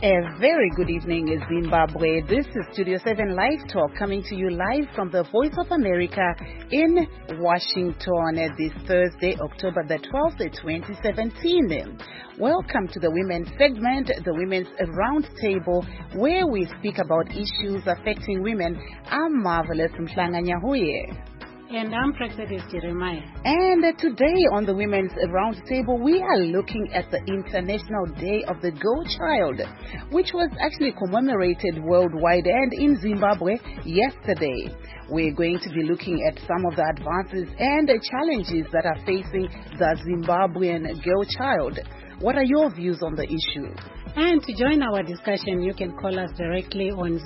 A very good evening, Zimbabwe. This is Studio 7 Live Talk coming to you live from the Voice of America in Washington this Thursday, October the 12th, 2017. Welcome to the Women's segment, the Women's Roundtable, where we speak about issues affecting women. I'm Marvelous Mhlanga-Nyahuye. And I'm Praxedis Jeremiah. And today on the Women's Roundtable, we are looking at the International Day of the Girl Child, which was actually commemorated worldwide and in Zimbabwe yesterday. We're going to be looking at some of the advances and the challenges that are facing the Zimbabwean girl child. What are your views on the issue? And to join our discussion, you can call us directly on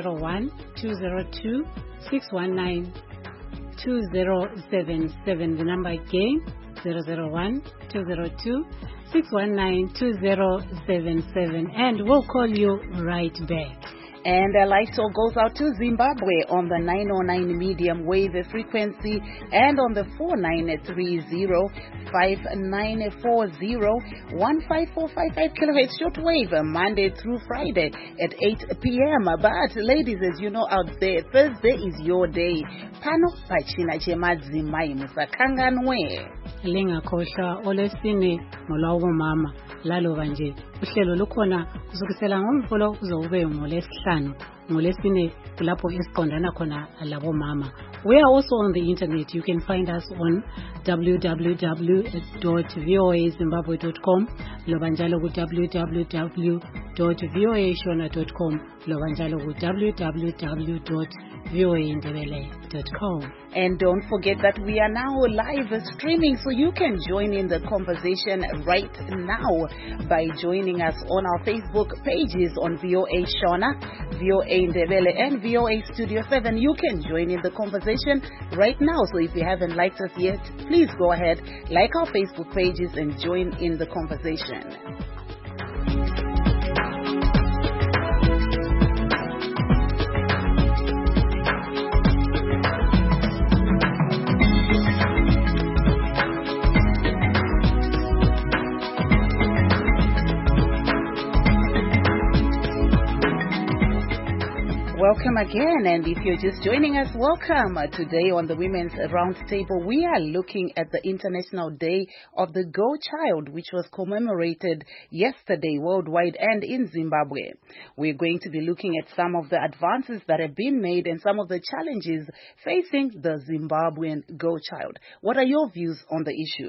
001-202-619. 2077. The number again 001-202-619-2077, and we'll call you right back. And a live talk goes out to Zimbabwe on the 909 medium wave frequency and on the 4930-5940-15455 kilohertz shortwave, Monday through Friday at 8 p.m. But ladies, as you know out there, Thursday is your day. Pano pachina chemadzimai musakanganwe. Lingakhohlwa olesine ngolwawo mama lalo kanje uhlelo lukhona kusukisela ngoMvulo kuzobe ngolesihlanu ngolesine kulapho esiqondana khona labo mama. We are also on the internet. You can find us on www.voazimbabwe.com, lobanjalo ku www.voashona.com, lobanjalo ku www.voaindebele.com. And don't forget that we are now live streaming, so you can join in the conversation right now by joining us on our Facebook pages on VOA Shona, VOA Indebele, and VOA Studio 7. You can join in the conversation right now. So if you haven't liked us yet, please go ahead, like our Facebook pages and join in the conversation. Welcome again, and if you're just joining us, welcome. Today on the Women's Roundtable, we are looking at the International Day of the Girl Child, which was commemorated yesterday worldwide and in Zimbabwe. We're going to be looking at some of the advances that have been made and some of the challenges facing the Zimbabwean girl child. What are your views on the issue?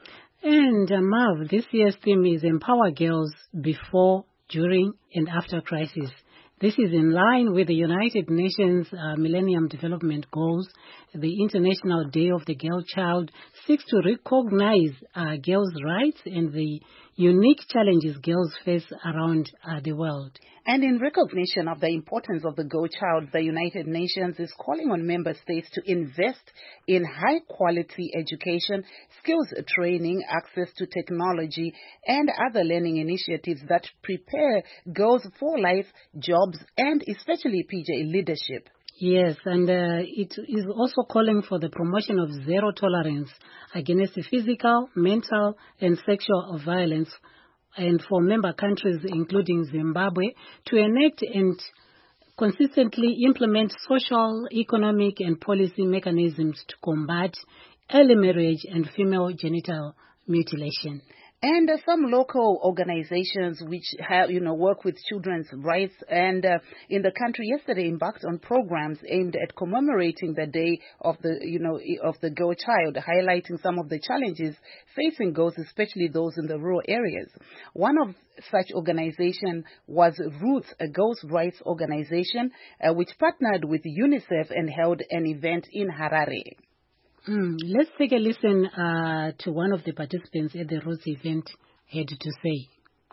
And Marv, this year's theme is Empower Girls Before, During, and After Crisis. This is in line with the United Nations Millennium Development Goals. The International Day of the Girl Child seeks to recognize girls' rights and the unique challenges girls face around the world. And in recognition of the importance of the girl child, the United Nations is calling on member states to invest in high-quality education, skills training, access to technology, and other learning initiatives that prepare girls for life, jobs, and especially PJ leadership. Yes, and it is also calling for the promotion of zero tolerance against physical, mental, and sexual violence, and for member countries, including Zimbabwe, to enact and consistently implement social, economic, and policy mechanisms to combat early marriage and female genital mutilation. And some local organizations which have, work with children's rights and in the country yesterday embarked on programs aimed at commemorating the day of the girl child, highlighting some of the challenges facing girls, especially those in the rural areas. One of such organization was Roots, a girls' rights organization, which partnered with UNICEF and held an event in Harare. Let's take a listen to one of the participants at the Roots event had to say.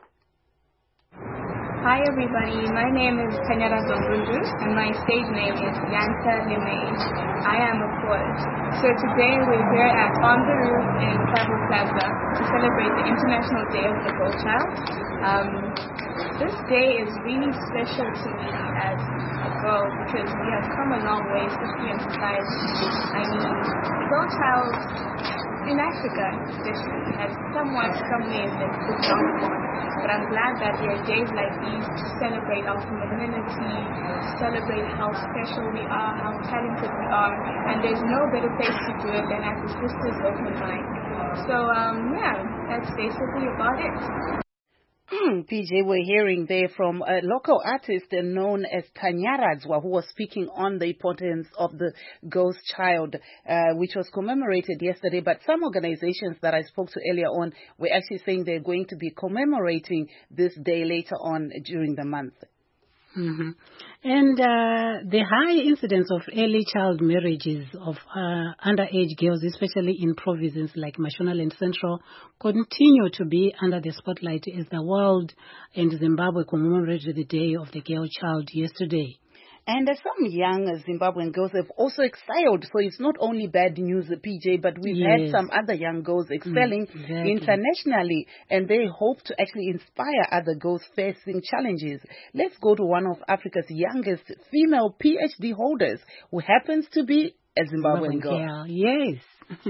Hi everybody, my name is Kanyara Zogundu and my stage name is Yanta Limage. I am a poet. So today we're here at On the Roof in Travel Plaza to celebrate the International Day of the Girl Child. This day is really special to me as a girl because we have come a long way, especially in society. I mean, the girl child in Africa especially has somewhat some ways been put down upon. But I'm glad that there are days like these to celebrate our femininity, celebrate how special we are, how talented we are, and there's no better place to do it than at the Sisters Open Mic. So, that's basically about it. PJ, we're hearing there from a local artist known as Tanyaradzwa, who was speaking on the importance of the Ghost Child, which was commemorated yesterday. But some organizations that I spoke to earlier on were actually saying they're going to be commemorating this day later on during the month. Mm-hmm. And the high incidence of early child marriages of underage girls, especially in provinces like Mashonaland and Central, continue to be under the spotlight as the world and Zimbabwe commemorated the Day of the Girl Child yesterday. And some young Zimbabwean girls have also excelled. So it's not only bad news, PJ, but we've had some other young girls excelling internationally, and they hope to actually inspire other girls facing challenges. Let's go to one of Africa's youngest female PhD holders, who happens to be a Zimbabwean girl. Yes.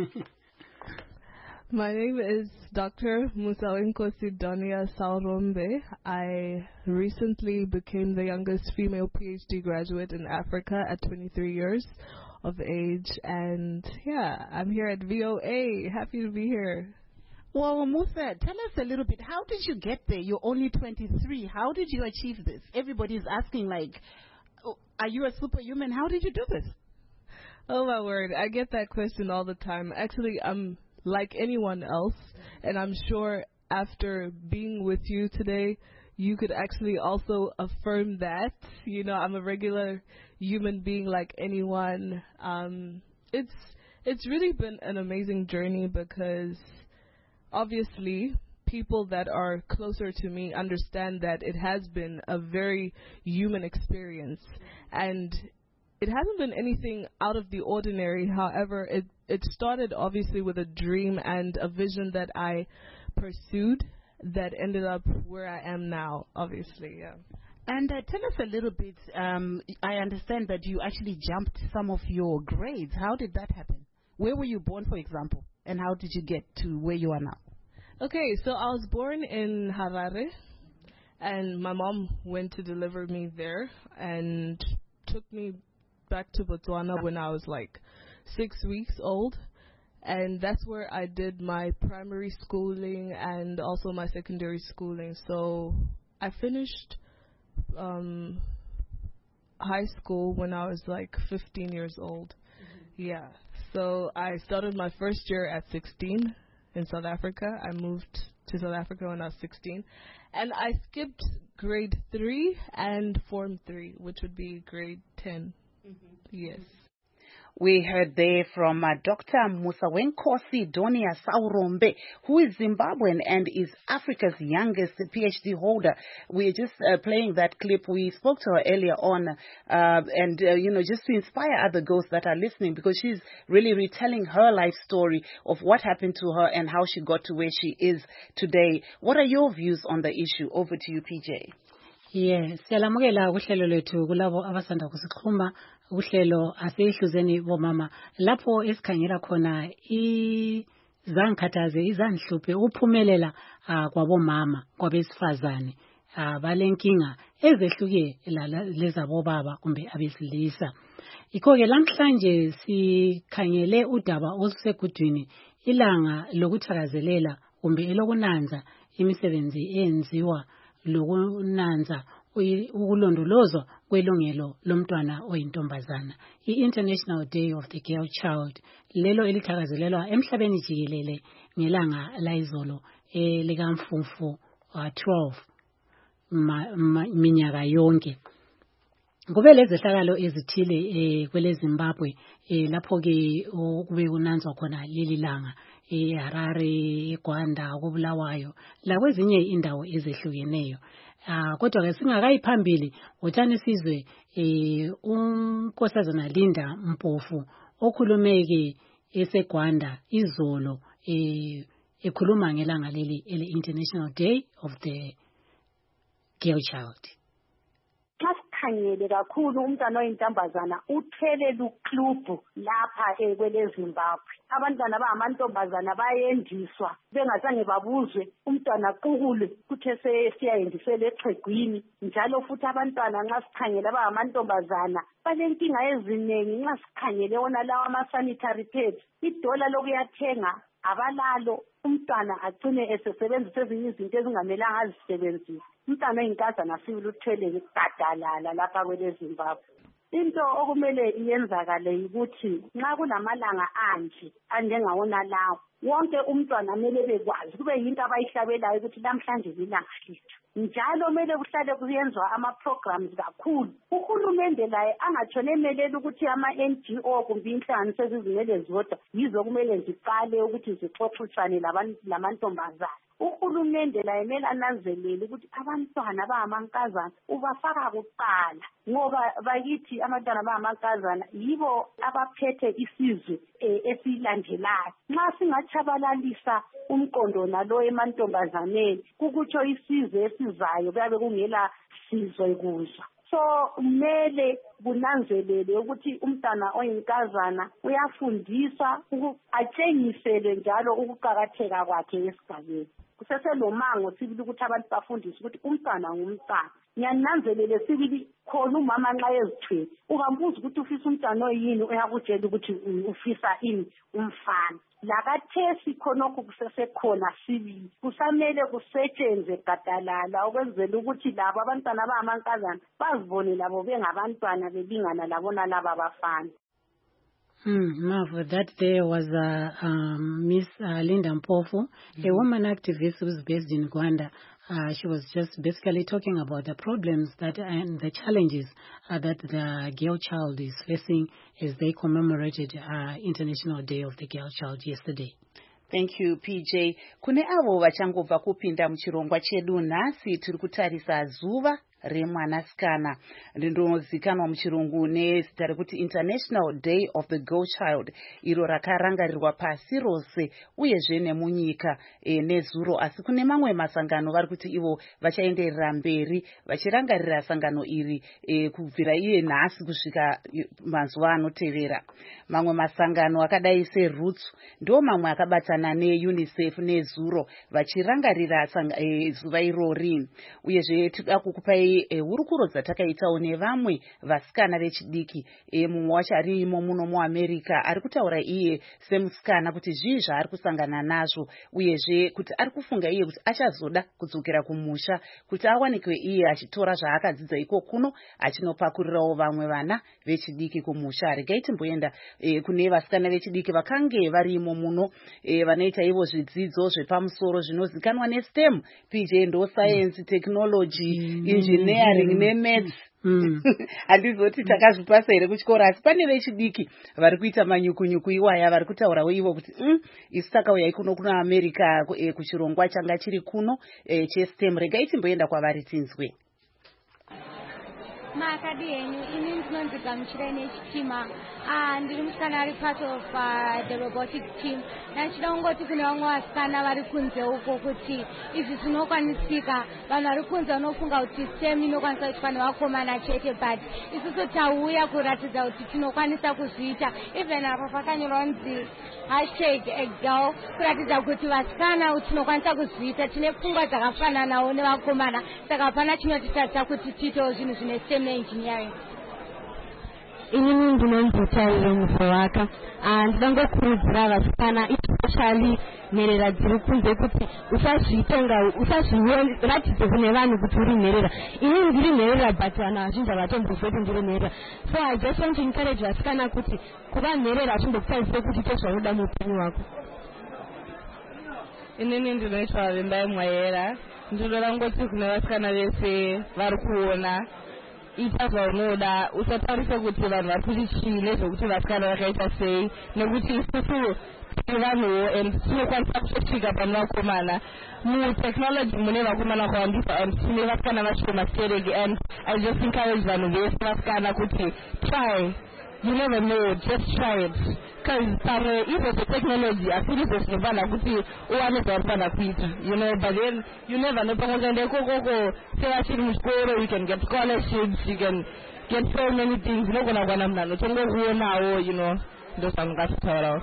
My name is Dr. Musawenkosi Donia Saurombe. I recently became the youngest female PhD graduate in Africa at 23 years of age. And I'm here at VOA. Happy to be here. Well, Musa, tell us a little bit. How did you get there? You're only 23. How did you achieve this? Everybody's asking, are you a superhuman? How did you do this? Oh, my word. I get that question all the time. Actually, I'm like anyone else, and I'm sure after being with you today, you could actually also affirm that. You know, I'm a regular human being like anyone. It's really been an amazing journey because obviously people that are closer to me understand that it has been a very human experience, and it hasn't been anything out of the ordinary. However, it started obviously with a dream and a vision that I pursued that ended up where I am now, obviously, yeah. And tell us a little bit, I understand that you actually jumped some of your grades. How did that happen? Where were you born, for example, and how did you get to where you are now? Okay, so I was born in Harare, and my mom went to deliver me there and took me back to Botswana when I was 6 weeks old, and that's where I did my primary schooling and also my secondary schooling. So I finished high school when I was 15 years old. Yeah, so I started my first year at 16 in South Africa. I moved to South Africa when I was 16, and I skipped grade 3 and Form 3, which would be grade 10. Yes. We heard there from Dr. Musawenkosi Donia Saurombe, who is Zimbabwean and is Africa's youngest PhD holder. We're just playing that clip. We spoke to her earlier on, and just to inspire other girls that are listening, because she's really retelling her life story of what happened to her and how she got to where she is today. What are your views on the issue? Over to you, PJ. Yes, siyalamukela kuhlelo lethu kulabo abasanda kusixhuma uhlelo asehluzeni bomama lapho esikhangela khona izangikhathaze izangihluphe uphumelela kwabomama kwabesifazane balenkinga ezehluke lezabo baba kumbe abesilisa. Ikho ke namhlanje sikhangele udaba olusegudwini ilanga lokuthakazelela kumbe elokunanza imisebenzi eyenziwa lokunanza ukulondolozwa kwelungelo lomntwana oyintombazana. I-International Day of the Girl Child lelo elithakazelelwa emhlabeni jikelele ngelanga layizolo likamfumfu 12 minyaka yonke. Kube lezehlakalo ezithile kwele Zimbabwe lapho ke kube kunanzwa khona leli langa eHarare, eGwanda, koBulawayo lakwezinye indawo ezehlukeneyo. Kodwa ke singakayiphambili wothani sizwe unkosazana Linda Mpofu okhulumeke eseGwanda izolo ekhuluma ngelanga leli International Day of the Girl Child. Just sikhangele kakhulu umntwana oyintombazana uthwele luklubhu lapha kwele Zimbabwe. Abantwana abangamantombazana bayendiswa bengazange babuzwe umntwana qukulwe kuthe siyayendisela exhegwini. Njalo futhi abantwana nxa sikhangele abangamantombazana balenkinga eziningi nxa sikhangele wona lawa ama-sanitary pads. Idola lokuyathenga abalalo, umntwana agcine esesebenzisa ezinye izinto ezingamelanga azisebenzise. Umntwana oyinkazana sibili uthwele gadalala lapha kwele Zimbabwe. Into okumele iyenzakale ukuthi nxa kulamalanga anje anjengawona lawo, wonke umntwana kumele bekwazi kube yinto abayihlabelayo ukuthi namhlanje lilanga lethu. Njalo kumele kuhlale kuyenzwa ama-programs kakhulu. Uhulumende laye angatshone emelela ukuthi ama-NGO kumbe inhlanganiso ezizimele zodwa yizo kumele ziqale ukuthi zixoxisane lamantombazana. Uhulumende laye kumele ananzelele ukuthi abantwana abangamankazana ubafaka kuqala, ngoba bakithi abantwana abangamankazana yibo abaphethe isizwe esilandelayo. Nxa singatshabalalisa umqondo nalo emantombazaneni, kukutsho isizwe esizayo kuyabe kungela sizwe kuzwa. So kumele kunanzelele ukuthi umntwana oyinkazana uyafundiswa atshengiselwe njalo ukuqakatheka kwakhe esigabeni. Kuseselomango sibili ukuthi abantu bafundiswe ukuthi umntwana ngumntwana. Ngiyananzelele sibili khona umama nxa ezithwele ungambuza ukuthi ufisa umntwana oyini, uyakutshela ukuthi ufisa ini, umfana. Lakathesi khonokho kusesekhona sibili, kusamele kusetshenzwe gadalala ukwenzela ukuthi labo abantwana abangamankazana bazibone labo bengabantwana belingana labona laba abafana. Marvel, that there was Miss Linda Mpofu, a woman activist who's based in Rwanda. She was just basically talking about the problems and the challenges that the girl child is facing as they commemorated International Day of the Girl Child yesterday. Thank you, PJ. Kune avo vachangobva kupinda muchirongwa chedu nhasi tiri kutarisa zuva remwanasikana rinozikanwa muchirungu nezita rekuti International Day of the Girl Child, iro rakarangarirwa pasi rose uyezve nemunyika nezuro. Asi kune mamwe masangano vari kuti ivo vachaenderera mberi vachirangarira sangano iri kubvira iye nhasi kusvika mazuva anotevera. Mamwe masangano akadai seRoots ndo mamwe akabatana neUNICEF nezuro vachirangarira zuva irori. Uyezve tida kukupai hurukuro dzatakaitawo nevamwe vasikana vechidiki. Mumwe wacho arimo muno muAmerica ari kutaura iye semusikana kuti zvii zvaari kusangana nazvo, uyezve kuti ari kufunga iye kuti achazoda kudzokera kumusha kuti awanikwe iye achitora zvaakadzidza iko kuno achinopakurirawo vamwe vana vechidiki kumusha. Regai timboenda kune vasikana vechidiki vakange varimo muno vanoita ivo zvidzidzo zvepamusoro zvinozikanwa neSTEM. PJ ndo science, technology, engineering nemaths. Handizoti takazvipasa here kuchikora, asi pane vechidiki vari kuita manyukunyuku iwaya vari kutaurawo ivo kuti isu takauya kuno kuna America kuchirongwa changa chiri kuno cheSTEM. Regai timboenda kwavari tinzwe. Makadi henyu ini ndinonzi Gamuchirene Chitima. Ndiri musikana ari part of the robotics team. Ndachida kungoti kune vamwe vasikana vari kunze uko kuti izvi zvinokwanisika. Vanhu vari kunze vanofunga kuti STEM inokwanisa kuitwa nevakomana chete, but isusu tauya kuratidza kuti tinokwanisa kuzviita. Even apa pakanyorwa kunzi #girl kuratidza kuti vasikana tinokwanisa kuzviita, tine pfungwa dzakafananawo nevakomana, saka hapana chinotitatidza kuti tiitewo zvinhu zvine STEM neengineering. Inini ndinonzi Tairo Mufowaka. Ndinoda ngokurudzira vasikana especially nherera dziri kunze kuti usazviratidze kune vanhu kuti uri nherera. Inini ndiri nherera but vanhu vazhinji havatombozwe kuti ndiri nherera. So I just want to encourage vasikana kuti kuva nherera hazvimbokusadzise kuti ite zvaunoda muupenyu hwako. Inini ndinoitwa Vimbai Mwayera. Ndinoda ngoti kune vasikana vese vari kuona ita zvaunoda, usatarise kuti vanhu vari kuti chii nezvekuti vasikana vakaita sei, nekuti isusu tine vanhuwo and tinokwanisa kutosvika pane vakomana. Mutechnology mune vakomana kwandisa and tine vasikana vashoma stereki, and I just encourage vanhu vese vasikana kuti try you never know, just try it. Because even the technology, I feel it's you know, but then you never know. You can get scholarships, you can get so many things. You know, those are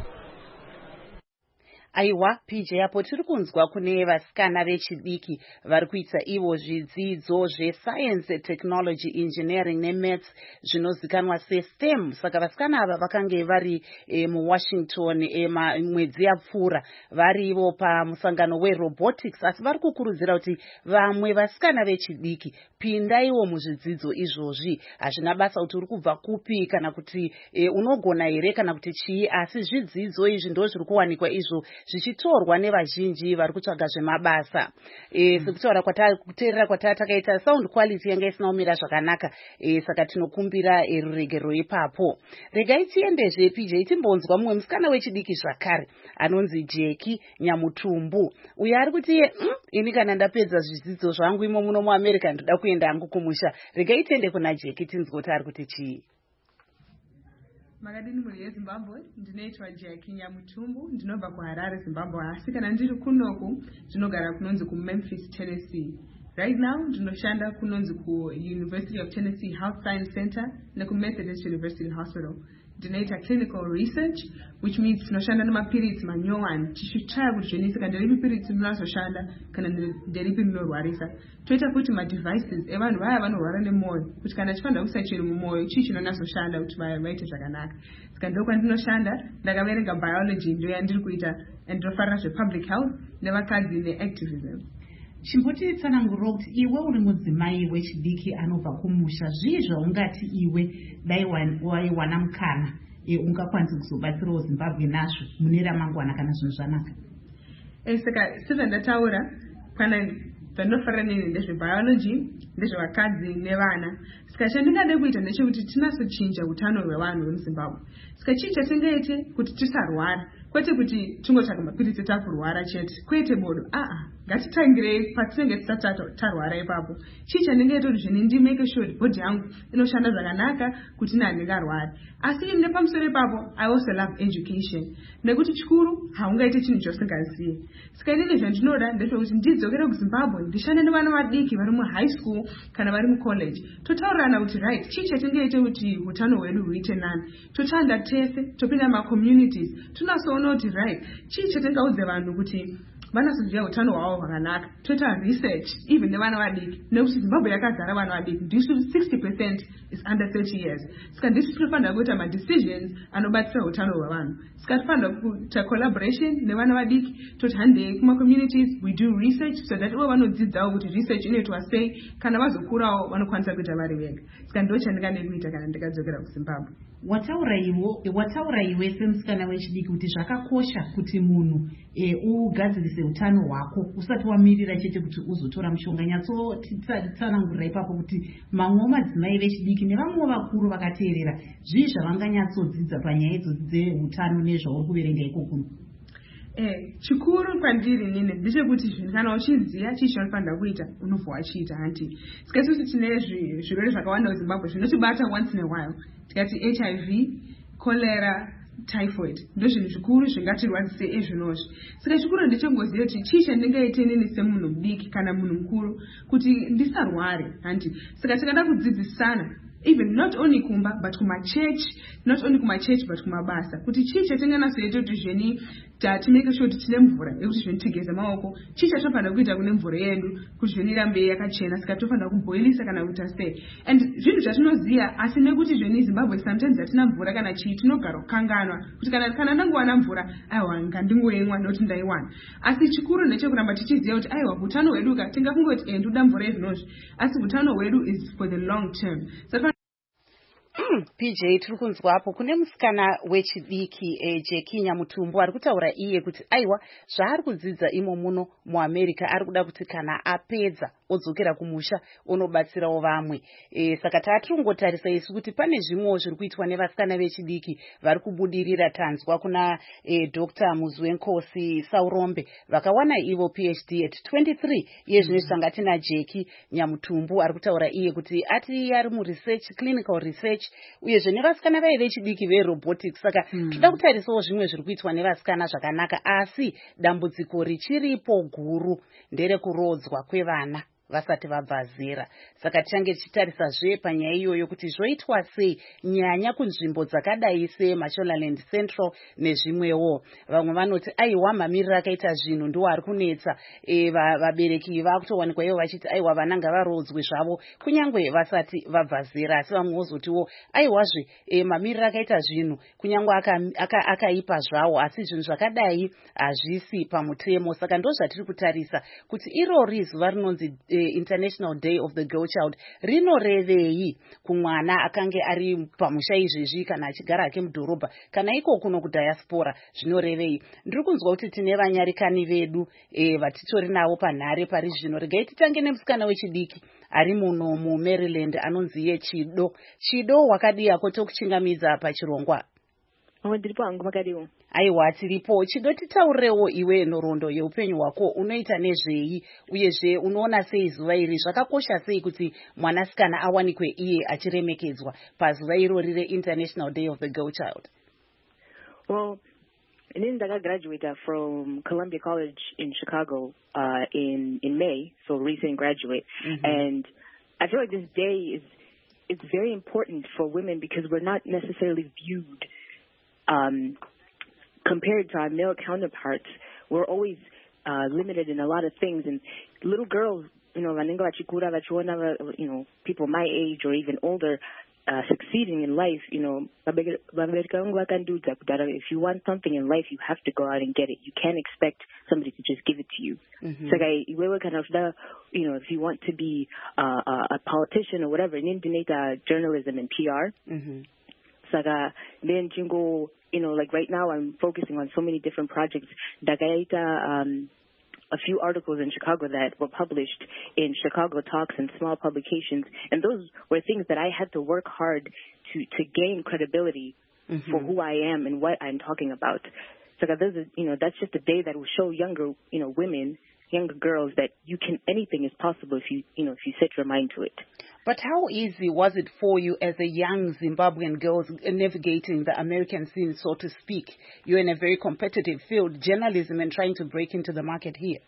Aiwa, PJ apo tiri kunzwa kune vasikana vechidiki vari kuita ivo zvidzidzo zveScience, Technology, Engineering neMaths zvinozikanwa seSTEM. Saka vasikana ava vakange vari muWashington mwedzi yapfuura varivo pamusangano weRobotics, asi vari kukurudzira kuti vamwe vasikana vechidiki pindaiwo muzvidzidzo izvozvi. Hazvina basa kuti uri kubva kupi kana kuti unogona here kana kuti chii, asi zvidzidzo izvi ndo zviri kuwanikwa izvo zvichitorwa nevazhinji vari kutsvaga zvemabasa. Sekutaura kuteerera kwatakaita sound quality yanga isina kumira zvakanaka, saka tinokumbira ruregero ipapo. Regai tiendezve PJ timbonzwa mumwe musikana wechidiki zvakare anonzi Jackie Nyamutumbu. Uyo ari kuti ini kana ndapedza zvidzidzo zvangu imo muno muAmerica ndoda kuenda hangu kumusha. Regai tiende kuna Jackie tinzwe kuti ari kuti chii. Makadini muri yeZimbabwe, ndinoitwa Jackie Nyamutumbu, ndinobva kuHarare, Zimbabwe. Asi kana ndiri kunoku, ndinogara kunonzi kuMemphis, Tennessee. Right now, ndinoshanda kunonzi kuUniversity of Tennessee Health Science Center nekuMethodist University Hospital. Ndinoita clinical research, which means tinoshanda nemapiritsi manyowani. Tichitaya kuti zvenisika nderipi piritsi munozoshanda kana nderipi munorwarisa. Toita kuti madevices evanhu vaya vanorwara nemwoyo, kuti kana chifanda kuisa chinhu mumwoyo chii chinonazoshanda kuti vaite zvakanaka. Saka ndiko kwandinoshanda, ndakaverenga biology ndo yandiri kuita, and ndofarira zvepublic health nevakadzi neactivism. Chimbotitsanangurira kuti iwe uri mudzimai wechidiki anobva kumusha, zvii zvaungati iwe dai waiwana mukana ungakwanisa kuzobatsirawo Zimbabwe nazvo mune ramangwana kana zvinhu zvanaka? Saka sezvandataura, kana zvandinofarira nini ndezvebiology, ndezvevakadzi nevana. Saka chandingade kuita ndechekuti tinasochinja utano hwevanhu vemuZimbabwe. Saka chii chatingaite kuti tisarwara, kwete kuti tingotsvaga mapiritsi takurwara chete, kwete bodo. Ngatitangirei patinenge tarwara ipapo. Chii chandingaita kuti zvini make sure body yangu inoshanda zvakanaka kuti ine handingarwari. Asi nepamusoro ipapo, I also love education. Nekuti chikuru haungaite chinhu chosingazivi. Saka inini zvandinoda ndezvekuti ndidzokere kuZimbabwe ndishande nevana vadiki vari muhigh school kana vari mucollege. Totaurirana kuti right, chii chatingaite kuti utano hwedu huite nani. Toshanda tese, topinda macommunities. Tunasoona kuti right, chii chatingaudze vanhu kuti vanasoziva utano hwavo hwakanaka. Toita research even nevana vadiki, nekuti Zimbabwe yakazara vana vadiki. Ndisu 60% is under 30 years. Saka ndisu tinofanira kuita madecisions anobatsira utano hwavanhu. Saka tinofanira kuita collaboration nevana vadiki, toti handei kumacommunities, we do research so that ivo vanodzidzawo kuti research inoitwa sei, kana vazokurawo vanokwanisa kuita vari vega. Saka ndo chandingade kuita kana ndikadzokera kuZimbabwe. Wataura iwe semusikana wechidiki kuti zvakakosha kuti munhu ugadzirise utano hwako usati wamirira chete kuti uzotora mushonga. Nyatsotsanangurira ipapo kuti mamwe madzimai vechidiki nevamwe vakuru vakateerera zvii zvavanganyatsodzidza panyaya idzodzi dzeutano nezvauri kuverenga ikoko. Chikuru pandiri nini ndechekuti kana uchiziya chii chaunofanira kuita unobva wachiita. Hanti saka isusu tine zvirwere zvakawanda muZimbabwe zvinotibata once in a while. Tikati HIV, cholera, typhoid ndo zvinhu zvikuru zvingatirwadzise ezvinozvi. Saka chikuru ndechengoziva kuti chii chandingaite nini semunhu mudiki kana munhu mukuru kuti ndisarware. Hanti saka tikada kudzidzisana, even not only kumba but kumachurch, not only kumachurch but kumabasa, kuti chii chatinganasoita kuti zveni timake sure kuti tine mvura yekuti zveni tigeze maoko, chii chatinofanira kuita kune mvura yedu kuti zveni irambe yakachena. Saka tofanira kuboilisa kana kuita sei. And zvinhu zvatinoziva, asi nekuti zveni Zimbabwe sometimes hatina mvura kana chii, tinogara kukanganwa kuti kana ndangowana mvura aiwa ngandingoimwa noti ndaiwana. Asi chikuru ndechekuramba tichiziva kuti aiwa utano hwedu tingafungoti ndoda mvura izvinozvi, asi utano hwedu is for the long term. PJ tiri kunzwapo kune musikana wechidiki Jackie Nyamutumbu ari kutaura iye kuti aiwa zvaari kudzidza imo muno muAmerica ari kuda kuti kana apedza odzokera kumusha onobatsirawo vamwe. Saka tatungotarisa isu kuti pane zvimwewo zviri kuitwa nevasikana vechidiki vari kubudirira. Tanzwa kuna Dr. Muzwenkosi Saurombe vakawana ivo PhD at 23 iye zvinoizvi tanga tina Jeki Nyamutumbu ari kutaura iye kuti ati ari muresearch, clinical research, uyezve nevasikana vai vechidiki verobotics. Saka toda kutarisawo zvimwe zviri kuitwa nevasikana zvakanaka, asi dambudziko richiripo guru nderekurodzwa kwevana vasati vabva zera. Saka tichange tichitarisazve panyaya iyoyo kuti zvoitwa sei nyanya kunzvimbo dzakadai seMashonaland Central nezvimwewo. Vamwe vanoti aiwa mamiriro akaita zvinhu ndiwo ari kunetsa. Vabereki vakutowanikwa ivo vachiti aiwa vana ngavarodzwe zvavo kunyangwe vasati vabva zera. Asi vamwe vozotiwo aiwazve mamiriro akaita zvinhu kunyangwe akaipa zvawo, asi zvinhu zvakadai hazvisi pamutemo. Saka ndo zvatiri kutarisa kuti irori zuva rinonzi International Day of the Girl Child rinorevei kumwana akange ari pamusha izvezvi kana achigara hake mudhorobha kana iko kuno kudiaspora zvinorevei. Ndiri kunzwa kuti tine vanyarikani vedu vatitori navo panhare pari zvino. Regai titange nemusikana wechidiki ari muno muMaryland anonzi ye Chido. Chido wakadi yako tokuchingamidza pachirongwa. Ndiripo hangu makadiwo. Aiwa tiripo. Chido titaurewo iwe nhoroondo yeupenyu hwako unoita nezvei uyezve unoona sei zuva iri zvakakosha sei kuti mwanasikana awanikwe iye achiremekedzwa pazuva irori reInternational Day of the Girl Child? Well, inini ndakagraduate from Columbia College in Chicago in May, so recent graduate. And I feel like this day is very important for women because we're not necessarily viewed compared to our male counterparts. We're always limited in a lot of things, and little girls, people my age or even older succeeding in life, if you want something in life, you have to go out and get it. You can't expect somebody to just give it to you. So if you want to be a politician or whatever, in journalism and PR. Saga then jingo, like right now I'm focusing on so many different projects. Dagaita a few articles in Chicago that were published in Chicago Talks and small publications, and those were things that I had to work hard to gain credibility for who I am and what I'm talking about. So that's just a day that will show younger, women, younger girls that anything is possible if you set your mind to it. But how easy was it for you as a young Zimbabwean girl navigating the American scene, so to speak? You're in a very competitive field, journalism, and trying to break into the market here.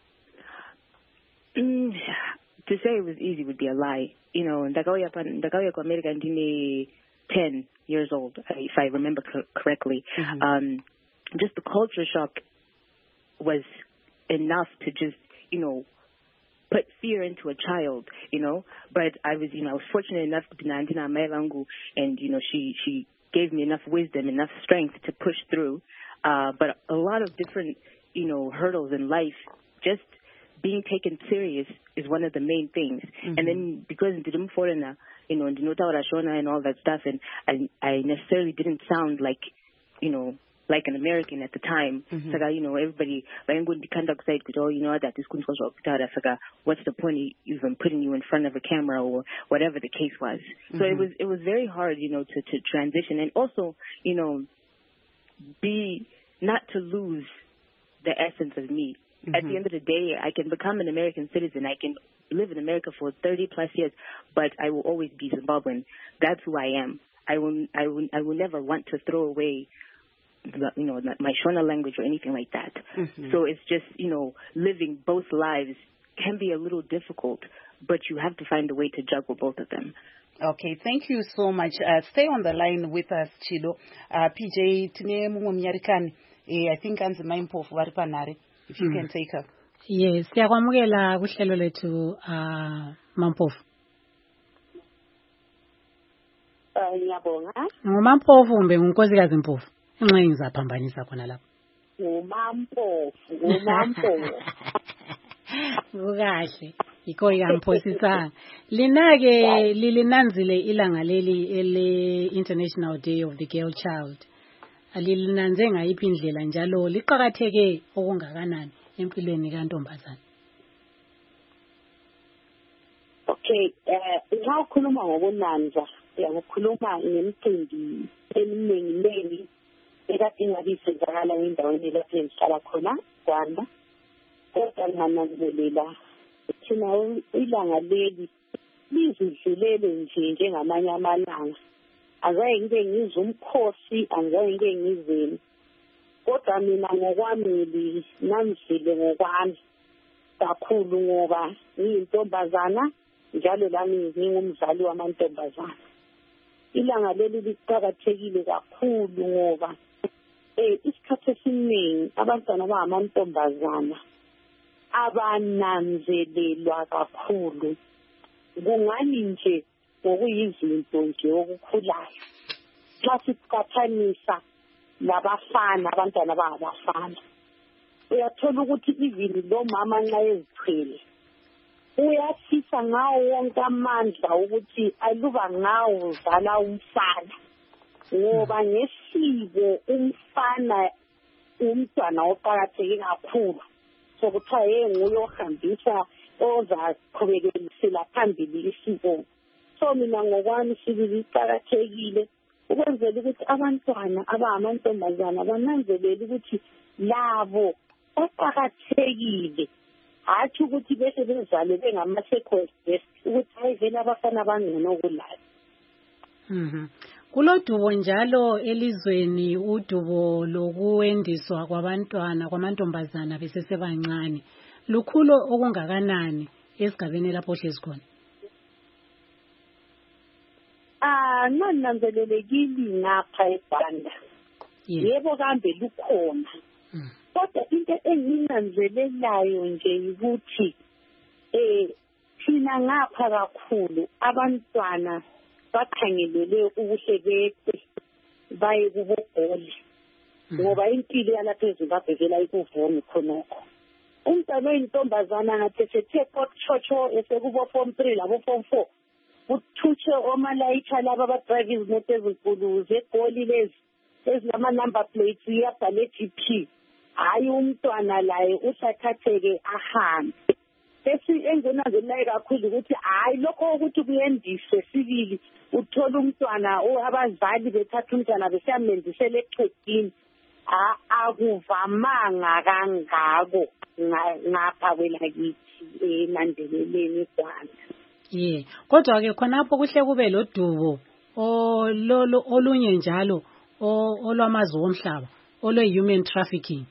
To say it was easy would be a lie. Ndakauya ku America ndine 10 years old, if I remember correctly. Just the culture shock was enough to just, put fear into a child, But I was fortunate enough to Nandina Mailangu, and, she gave me enough wisdom, enough strength to push through. But a lot of different, hurdles in life, just being taken serious is one of the main things. And then because I'm foreigner, and all that stuff, and I necessarily didn't sound like, like an American at the time. Saka, everybody, that is what's the point of even putting you in front of a camera or whatever the case was. So it was very hard, to transition, and also, not to lose the essence of me. At the end of the day, I can become an American citizen. I can live in America for 30 plus years, but I will always be Zimbabwean. That's who I am. I will never want to throw away my Shona language or anything like that. So it's just, living both lives can be a little difficult, but you have to find a way to juggle both of them. Okay, thank you so much. Stay on the line with us, Chido. PJ, tine mumwe mnyarikani. I think anzi maimpofu vari panhare. If you can take her. Yes, siyakwamukela kuhlelo lethu Mampofu. Ngiyabonga. Ngumampofu kumbe ngunkosikazi Mpofu? Inxenye ngizaphambanisa khona lapho. Ngumampofu. Kukahle. Yikho yamphosisa. Lina-ke lilinanzile ilanga leli ele International Day of the Girl Child. Alilinanze ngayiphi indlela njalo liqhakatheke okungakanani empilweni kantombazana? Okay, nxa ukhuluma ngobunanza uyakhuluma ngemicimbi eminingi ekade ingabe isenzakala endaweni lapho engihlala khona Rwanda. Kodwa ngananzelela thina ilanga leli lizidlulele nje njengamanye amalanga. Azange ngibe ngizwe umkhosi, angeke ngike ngizeni. Kodwa mina ngokwami namzile ngokwami kakhulu ngoba ngiyintombazana njalo lami ngingumzali wamantombazana. Ilanga leli liqhakathekile kakhulu ngoba isikhathi esiningi abantwana abangamantombazana abananzelelwa kakhulu. Kungani nje ngokuyizinto nje okukhulayo. Xa siqhathanisa labafana, abantwana abangabafana, uyathola ukuthi even lo mama nxa ezithwele uyafisa ngawo wonke amandla ukuthi aluba ngawo uzala umfana, ngoba ngesiko umfana umntwana oqakatheke kakhulu. So kuthiwa nguye ohambisa ozaqhubekelisela phambili isiko. So mina ngokwami sibili iqakathekile ukwenzela ukuthi abantwana abangamantombazana bananzelele ukuthi labo baqakathekile. Hathi ukuthi bese bezale bengama-second-best ukuthi hayi vele abafana bangcono kulayo. Kulodubo njalo elizweni, udubo lokuwendiswa kwabantwana kwamantombazana besesebancane. Lukhulu okungakanani esigabeni lapho hlezi khona? Nananzelelekile ngapha eBanda. Yebo kambe lukhona. Kodwa into enginanzelelayo nje ukuthi thina ngapha kakhulu abantwana bakhangelele ubuhle bethu baye kubogoli ngoba impilo yalapha eZimbabwe vela ikuvona khonokho. Umntwana oyintombazana ngathi sethe kotshotsho esekubo form 3 labo form 4 uthutshe omalayitsha laba abadrayiva izimoto ezinkulu zegoli lezi ezinama-number plates iyabhale GP. Hayi umntwana laye usathatheke ahambe. Bese engenazelayo kakhulu ukuthi hayi lokho ukuthi kuyendiswe sibili uthola umntwana abazali bethatha umntwana besiyamendisela eqhegini. Akuvamanga kangako ngapha kwelakithi emandeleleni eGwanda. Kodwa ke khonapho kuhle kube lodubo olunye njalo olwamazwe omhlaba olwe-human trafficking.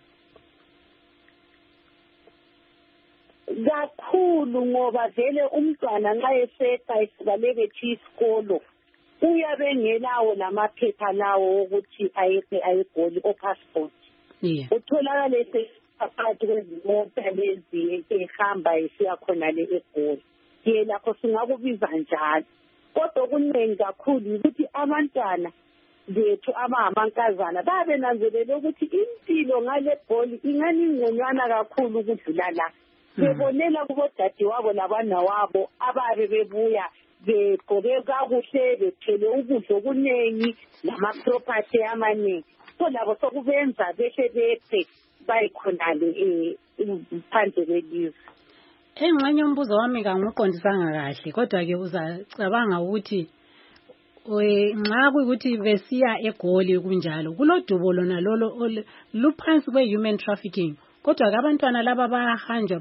Kakhulu ngoba vele umntwana nxa eseqa esibaleke isikolo uyabe ngelawo lamaphepha lawo ukuthi ayegoli o-passport. Utholakala phakathi kwezimota lezi ehamba esiya khonale eGoli. Lapho singakubiza njalo. Kodwa okuningi kakhulu ukuthi abantwana bethu abangamankazana babenanzelele ukuthi impilo ngale Goli ingani ngonywana kakhulu ukudlula la. Bebonela kubodade wabo labana wabo ababe bebuya begqoke kakuhle bethele ukudla okuningi nama-property amaningi. So labo sokubenza behle bephe bayikhonale phandle kwelizwe. Engxenye umbuzo wami kanguqondisanga kahle, kodwa ke uzacabanga ukuthi nxa kuyikuthi besiya eGoli kunjalo kulodubo lona lolo luphansi kwe-human trafficking, kodwa ke abantwana laba bayahanjwa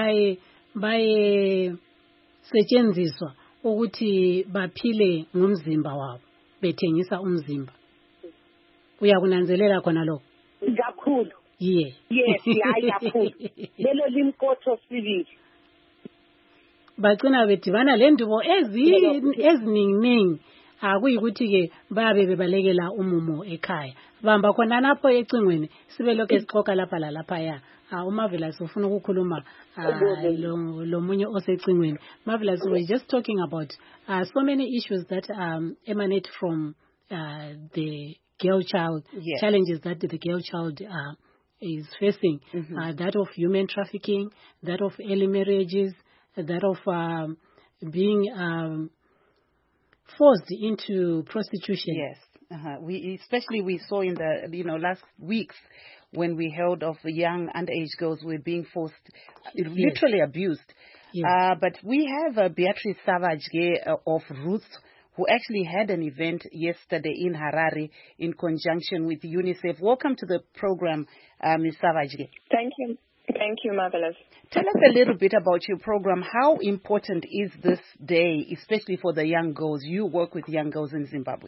baye setshenziswa ukuthi baphile ngomzimba wabo bethengisa umzimba. Uyakunanzelela khona lokho? Kakhulu. Yes, hayi kakhulu. Lelo limkotho sibili. Bagcina bedibana lendubo eziningi akuyikuthi ke babe bebalekela umumo ekhaya. Bamba khona lapho ecingweni sibe lokho esixoxa lapha lalapha ya. Marvelous ufuna ukukhuluma lo munye osecingweni. Marvelous, we're just talking about so many issues that emanate from the girl child, challenges that the girl child is facing, that of human trafficking, that of early marriages, that of being forced into prostitution. Yes, we saw in the last weeks when we heard of young underage girls were being forced, literally abused. Yes. But we have Beatrice Savage of Roots, who actually had an event yesterday in Harare in conjunction with UNICEF. Welcome to the program, Ms. Savage. Thank you. Thank you, Marvelous. Tell us a little bit about your program. How important is this day, especially for the young girls? You work with young girls in Zimbabwe.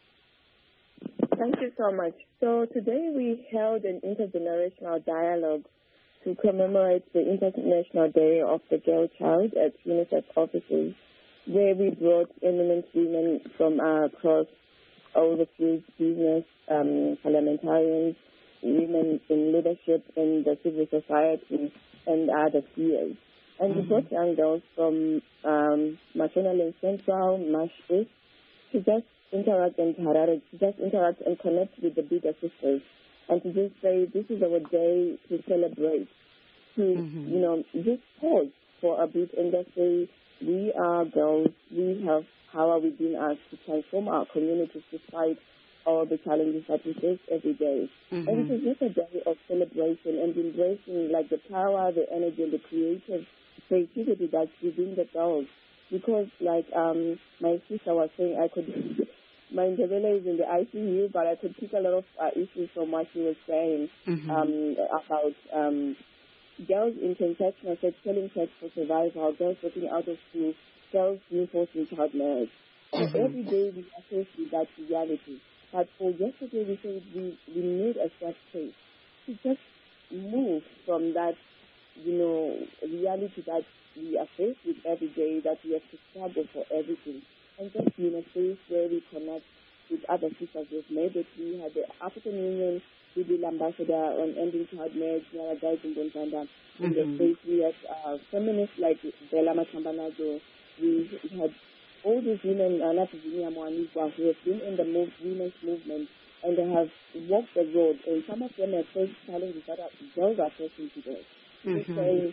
Thank you so much. So today we held an intergenerational dialogue to commemorate the International Day of the Girl Child at UNICEF offices, where we brought eminent women from across all the fields, business, parliamentarians, women in leadership in the civil society, and other spheres. And we brought young girls from Mashonaland Central, Mash East, to just interact in Harare, to just interact and connect with the bigger sisters, and to just say this is our day to celebrate, to, just pause for a bit and just say, we are girls, we have power within us to transform our communities to fight all the challenges that we face every day. And it is just a day of celebration and embracing like the power, the energy, and the creativity that's within the girls. Because like my sister was saying, I could, my Ndebele is in the ICU, but I could pick a lot of issues from what she was saying about girls in transactional sex, selling sex for survival, girls working out of school, girls reinforcing child marriage. And every day we are faced with that reality. But for yesterday we said we need a safe space to just move from that, reality that we are faced with every day, that we have to struggle for everything. And just be in a space where we connect with other sisters. We've made it. We had the African Union Goodwill Ambassador on ending child marriage, Nyara Guys in Gonzanda. In the space we had feminists like Bella Matambanazo. We had all these women, not Virginia Moanigwa, who have been in the women's movement and they have walked the road. And some of them have faced challenges that girls are facing today. Just saying,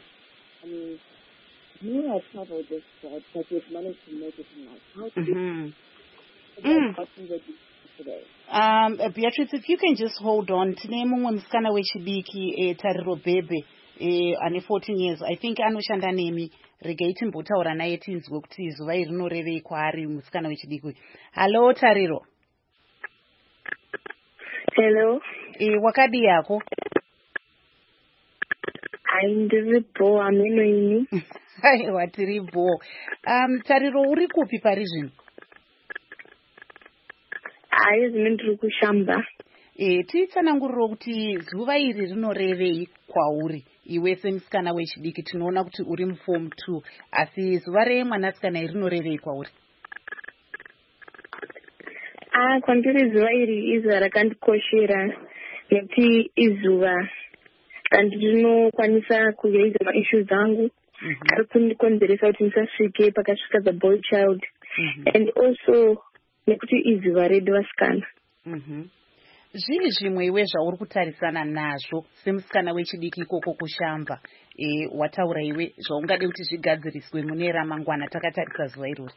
you have traveled this road, but you've managed to make it in life. How do you today? Beatrice, if you can just hold on. Tine mumwe musikana wechidiki Tariro Bebe ane 14 years. I think anoshanda nemi. Regai timbotaura naye tinzwe kuti zuva iri rinorevei kwaari musikana wechidiki. Hello Tariro. Hello. Wakadi yako? Ndiripo, ameno ini. Aiwa tiripo. Tariro uri kupi pari zvino? Zvino ndiri kushamba. Titsananguriro kuti zuva iri rinorevei kwauri iwe semusikana wechidiki. Tinoona kuti uri muform 2, asi zuva remwanasikana iri rinorevei kwauri? Kwandiri zuva iri izuva rakandikoshera nekuti izuva randinokwanisa kuraise maissues angu ari kundikonzeresa kuti ndisasvike pakasvika the boy child, and also nekuti izuva redu vasikana. Zvii zvimwe iwe zvauri kutarisana nazvo semusikana wechidiki ikoko kushamba, wataura iwe zvaungade kuti zvigadziriswe mune ramangwana takatarisa zuva irori?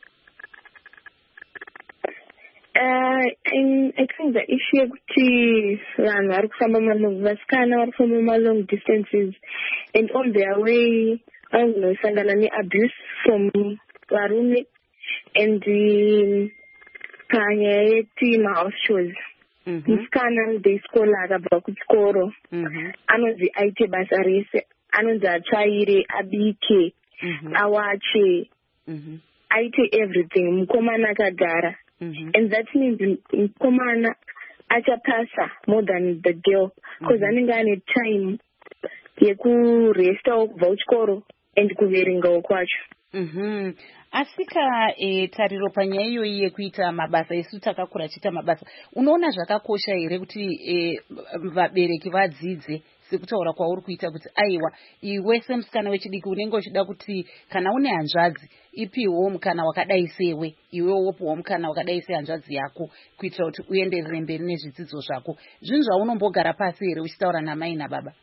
I think the issue yekuti vanhu vari kufamba vasikana vari kufamba long distances and on their way vanonosangana neabuse from varume and panyaya yeti mahouse shows. Musikana ndeiskola akabva kuchikoro anonzi aite basa rese, anonzi atsvaire, abike, awache, aite everything. Mukomana akagara. And that means mukomana achapasa more than the girl, because anenge ane time yekurestawo kubva kuchikoro and kuverengawo kwacho. Asika Tariro, panyaya iyoyi yekuita mabasa, isu takakura chiita mabasa, unoona zvakakosha here kuti vabereki vadzidze sekutaura kwauri kuita kuti aiwa iwe semusikana wechidiki unenge uchida kuti kana une hanzvadzi ipiwo mukana wakadai sewe, iwe wopiwa mukana wakadai sehanzvadzi yako kuitira kuti uenderere mberi nezvidzidzo zvako. Zvinhu zvaunombogara pasi here uchitaura namai nababa?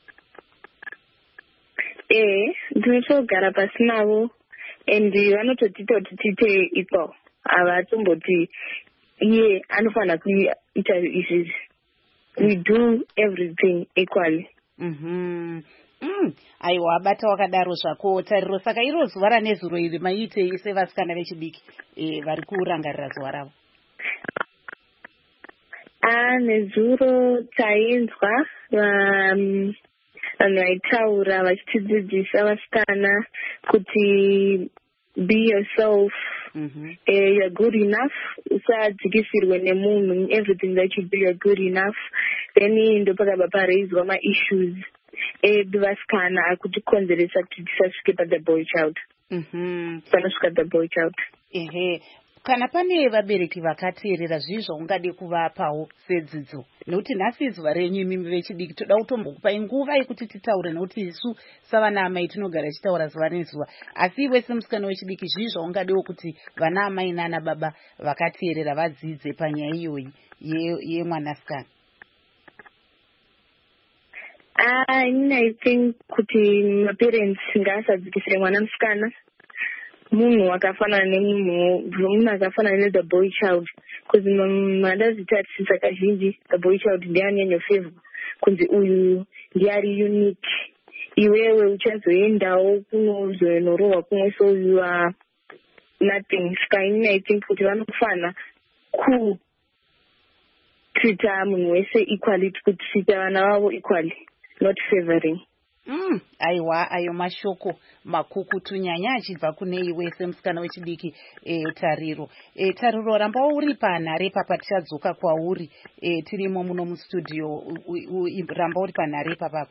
Ndinotogara pasi navo and vanototita kuti tiite equal. Havatomboti iye anofanira kuita izvizvi. We do everything equally. aiwa bata wakadaro zvako tariro. Saka iro zuva ranezuro iri maitei sevasikana vechidiki vari kurangarira zuva ravo? Nezuro tainzwa vanhu vaitaura vachitidzidzisa vasikana kuti be yourself, you're good enough, usadzikisirwe nemunhu, everything that you do you're good enough. Then ndo pakabva paraiswa ma-issues edu vasikana akutikonzeresa kuti tisasvike pa-the boy child, panosvika the boy child. Kana pane vabereki vakateerera zvizvo ungade kuvapawo sedzidzo, nekuti nhasi zuva renyu imimi vechidiki toda kutombokupai nguva yekuti titaure, nekuti isu savana amai tinogara tichitaura zuva nezuva, asi iwe semusikana wechidiki zvizvo ungadewo kuti vana amai nana baba vakateerera vadzidze panyaya iyoyi yemwanasikana. I think kuti maparents ngaasadzikisire mwana musikana munhu akafanana nemunhu akafanana ne the boy child, because mandazvitarisa kazhinji the boy child ndianyenyofevhwa kunzi uyu ndiari unique, iwewe uchazoendawo kunozoenorohwa kumwe, so you are nothing. Saka I think kuti vanofana kutrita munhu wese equally, kutrita vana vavo equally, not favoring. Aiwa, ayo mashoko makukutu nyanya achibva kune iwe semusikana wechidiki. Tariro, Tariro, rambawo uri panhare papa, tichadzoka kwauri tirimo muno mustudio. Ramba uri panhare papa.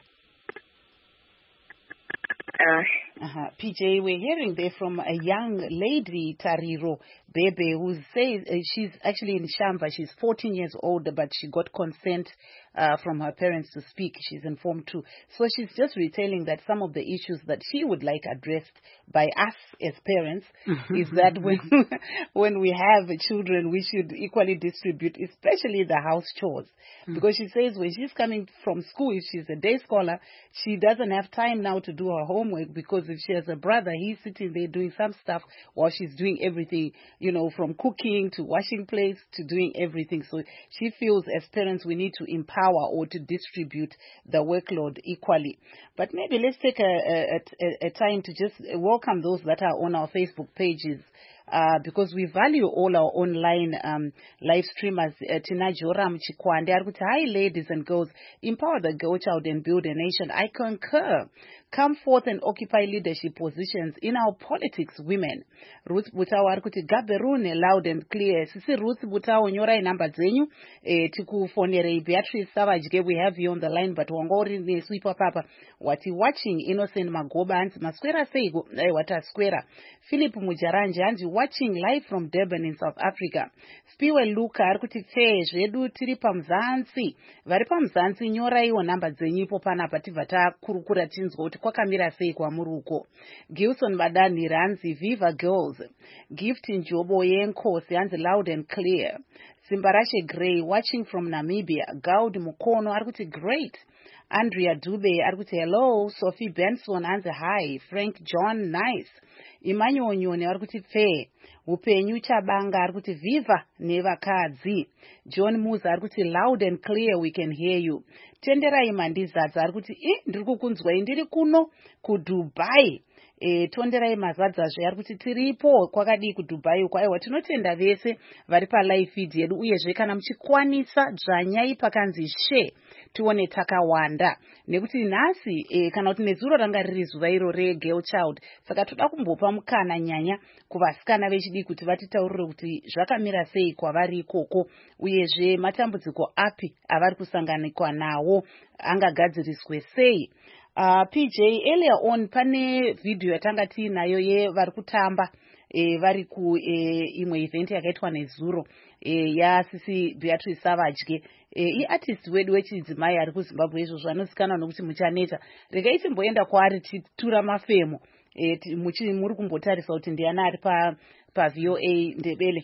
PJ, we're hearing there from a young lady, Tariro Bebe, who says she's actually in Shamba. She's 14 years old, but she got consent from her parents to speak. She's informed too. So she's just retailing that some of the issues that she would like addressed by us as parents is that when we have children, we should equally distribute, especially the house chores. Because she says when she's coming from school, if she's a day scholar, she doesn't have time now to do her homework, because if she has a brother, he's sitting there doing some stuff while she's doing everything, from cooking to washing plates to doing everything. So she feels as parents we need to empower or to distribute the workload equally. But maybe let's take a time to just welcome those that are on our Facebook pages. Because we value all our online live streamers. Tina Joram Chikwande, hi ladies and girls, empower the girl child and build a nation. I concur. Come forth and occupy leadership positions in our politics, women. Ruth Butawa arikuti gaberune loud and clear. Sisi Ruth Butawa nyora inamba zenyu tikufonere Beatrice Savage. We have you on the line, but wangori ne sweeper papa wati watching Innocent Magoba anti masquera seigo wata square. Philip Mujaranje anti watching live from Durban in South Africa. Spiwe Luka arikuti zvedu tiri pamzansi vari pamzansi nyora iwo namba zenyu ipo panapa tivata kurukura tinzwa kuti kwakamira sei kwamuri uko. Gilson Badani ranzi Viva Girls. Gift Njobo yenkosi hanzi loud and clear. Simbarashe Gray watching from Namibia. Gaud Mukono arikuti great. Andrea Dube arikuti hello. Sophie Benson hanzi hi. Frank John nice. Emmanuel Nyone arikuti fair. Upenyu Chabanga arikuti viva nevakadzi. John Muza arikuti loud and clear, we can hear you. Tendera Imandizadza arikuti ndiri kukunzwai ndiri kuno kuDubai. Tonderai mazadzazve arikuti tiripo kwakadii kuDubai uko. Aiwa tinotenda vese vari palive feed yedu, uyezve kana muchikwanisa dzvanyai pakanzi share tione takawanda, nekuti nhasi kana kuti nezuro ranga riri zuva iro regirl child, saka toda kumbopa mukana nyanya kuvasikana vechidiki kuti vatitaurire kuti zvakamira sei kwavari ikoko, uyezve matambudziko api avari kusanganikwa nawo angagadziriswe sei. PJ, earlier on pane video yatanga tiinayo yevari kutamba vari ku imwe event yakaitwa nezuro yaSisi Beatrice Savage. Iartist wedu wechidzimai ari kuZimbabwe izvozvo anozikanwa nokuti muchaneta. Regai timboenda kwaari titura mafemo muri kumbotarisa kuti ndiani ari paVOA Ndebele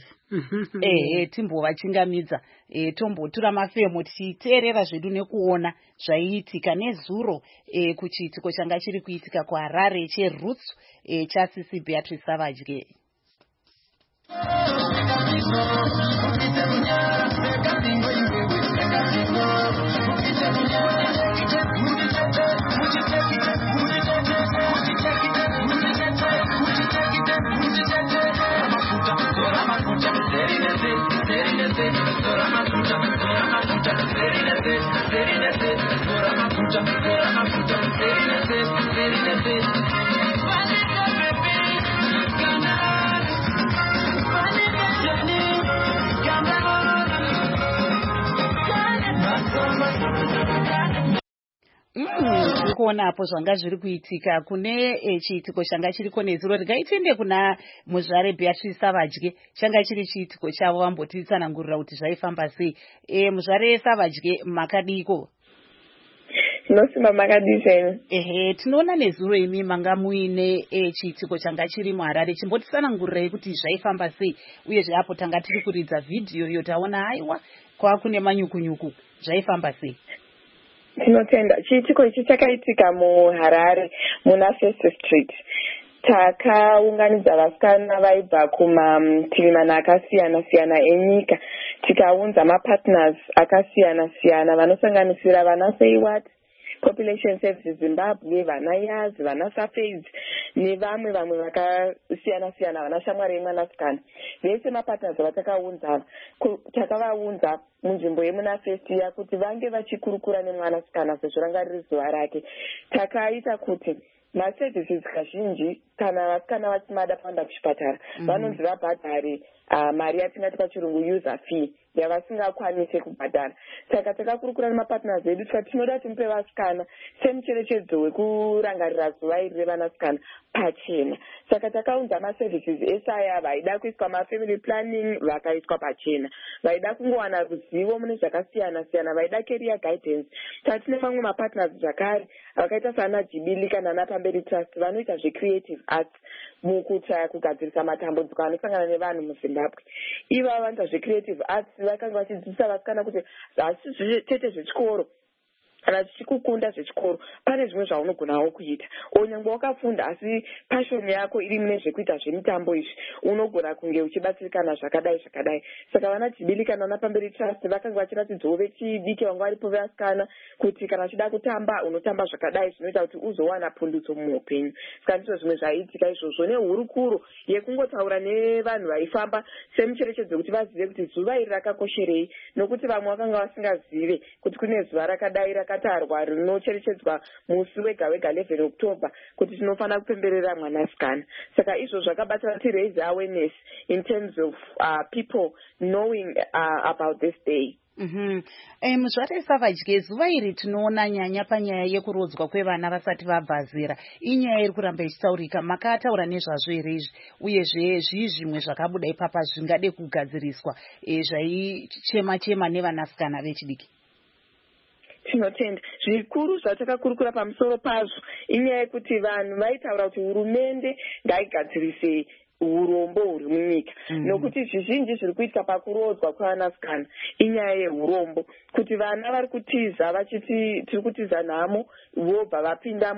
live. Timbovachingamidza tombotura mafemo tichiteerera zvedu nekuona zvaiitika nezuro kuchiitiko changa chiri kuitika kuHarare cheRoots chaSisi Beatrice Savage. Kuona hapo zvanga zviri kuitika kune chiitiko changa chiriko nezuro. Ngaitende kuna muzvare Beatrice Savage, changa chiri chiitiko chavo, vambotitsanangurira kuti zvaifamba sei. Muzvare Savage, makadiko? Tinosima makadiseni. Tinoona nezuro imi manga muine chiitiko changa chiri muHarare. Chimbotitsanangurirai kuti zvaifamba sei, uyezve apo tanga tiri kuridza vhidhiyo iyo taona haiwa kwakune manyukunyuku, zvaifamba sei? Tinotenda chiitiko ichi chakaitika muHarare muna First Street. Takaunganidza vasikana vaibva kumativi mana akasiyana siyana enyika, tikaunza mapartners akasiyana siyana vanosanganisira vana Seiwat, Population Services Zimbabwe, vana Yazi, vana Safes nevamwe vakasiyana siyana, vana Shamwari yeMwanasikana. Vese mapartners vatakaunza takavaunza munzvimbo yemuna First ya kuti vange vachikurukura nemwanasikana sezvo ranga riri zuva rake. Takaita kuti maservices kazhinji kana vasikana vachimada kuenda kuchipatara vanonzi vabhadhare mari yatingati pachirungu user fee yavasingakwanise kubhadhara. Saka takakurukura nemapartners edu tikati tinoda timupe vasikana semucherechedzo wekurangarira zuva iri revanasikana pachena. Saka takaunza maservices esaya vaida kuiswa mafamily planning vakaiswa pachena, vaida kungowana ruzivo mune zvakasiyana siyana, vaida career guidance. Tatine mamwe mapartners zvakare vakaita sana Jibili kana Napamberi Trust vanoita zve-creative arts mukutsvaya kugadzirisa matambudziko anosangana nevanhu muZimbabwe. Iva vanoita zve-creative arts vakanga vachidzidzisa vasikana kuti hasi tete zvechikoro kana zvichikukunda zvechikoro pane zvimwe zvaunogonawo kuita. Onyangwe wakafunda asi passion yako iri mune zvekuita zvemitambo izvi unogona kunge uchibatsirikana zvakadai zvakadai. Saka vana Jibili kana Napamberi Trust vakanga vachiratidzawo vechidiki vanga varipo vasikana kuti kana uchida kutamba unotamba zvakadai zvinoita kuti uzowana pundutso muupenyu. Saka ndizvo zvimwe zvaiitika izvozvo, nehurukuro yekungotaura nevanhu vaifamba semucherechedzo kuti vazive kuti zuva iri rakakosherei, nokuti vamwe vakanga vasingazive kuti kune zuva rakadai rakatarwa rinocherechedzwa musi wega wega 11 October kuti tinofanira kupemberera mwanasikana. Saka izvo zvakabatsira kuti raise awareness in terms of people knowing about this day. Muzvare Savage, zuva iri tinoona nyanya panyaya yekurodzwa kwevana vasati vabva zera. Inyaya iri kuramba ichitaurika. Makataura nezvazvo here izvi, uyezve zvimwe zvakabuda ipapa zvingade kugadziriswa zvaichema nevanasikana vechidiki? Tinotenda zvikuru zvatakakurukura pamusoro pazvo inyaya yekuti vanhu vaitaura kuti hurumende ngaigadzirise urombo huri munyika, nokuti zvizhinji zviri kuitika pakurodzwa kwevanasikana inyaya yeurombo, kuti vana vari kutiza vachiti tiri kutiza nhamo vobva vapinda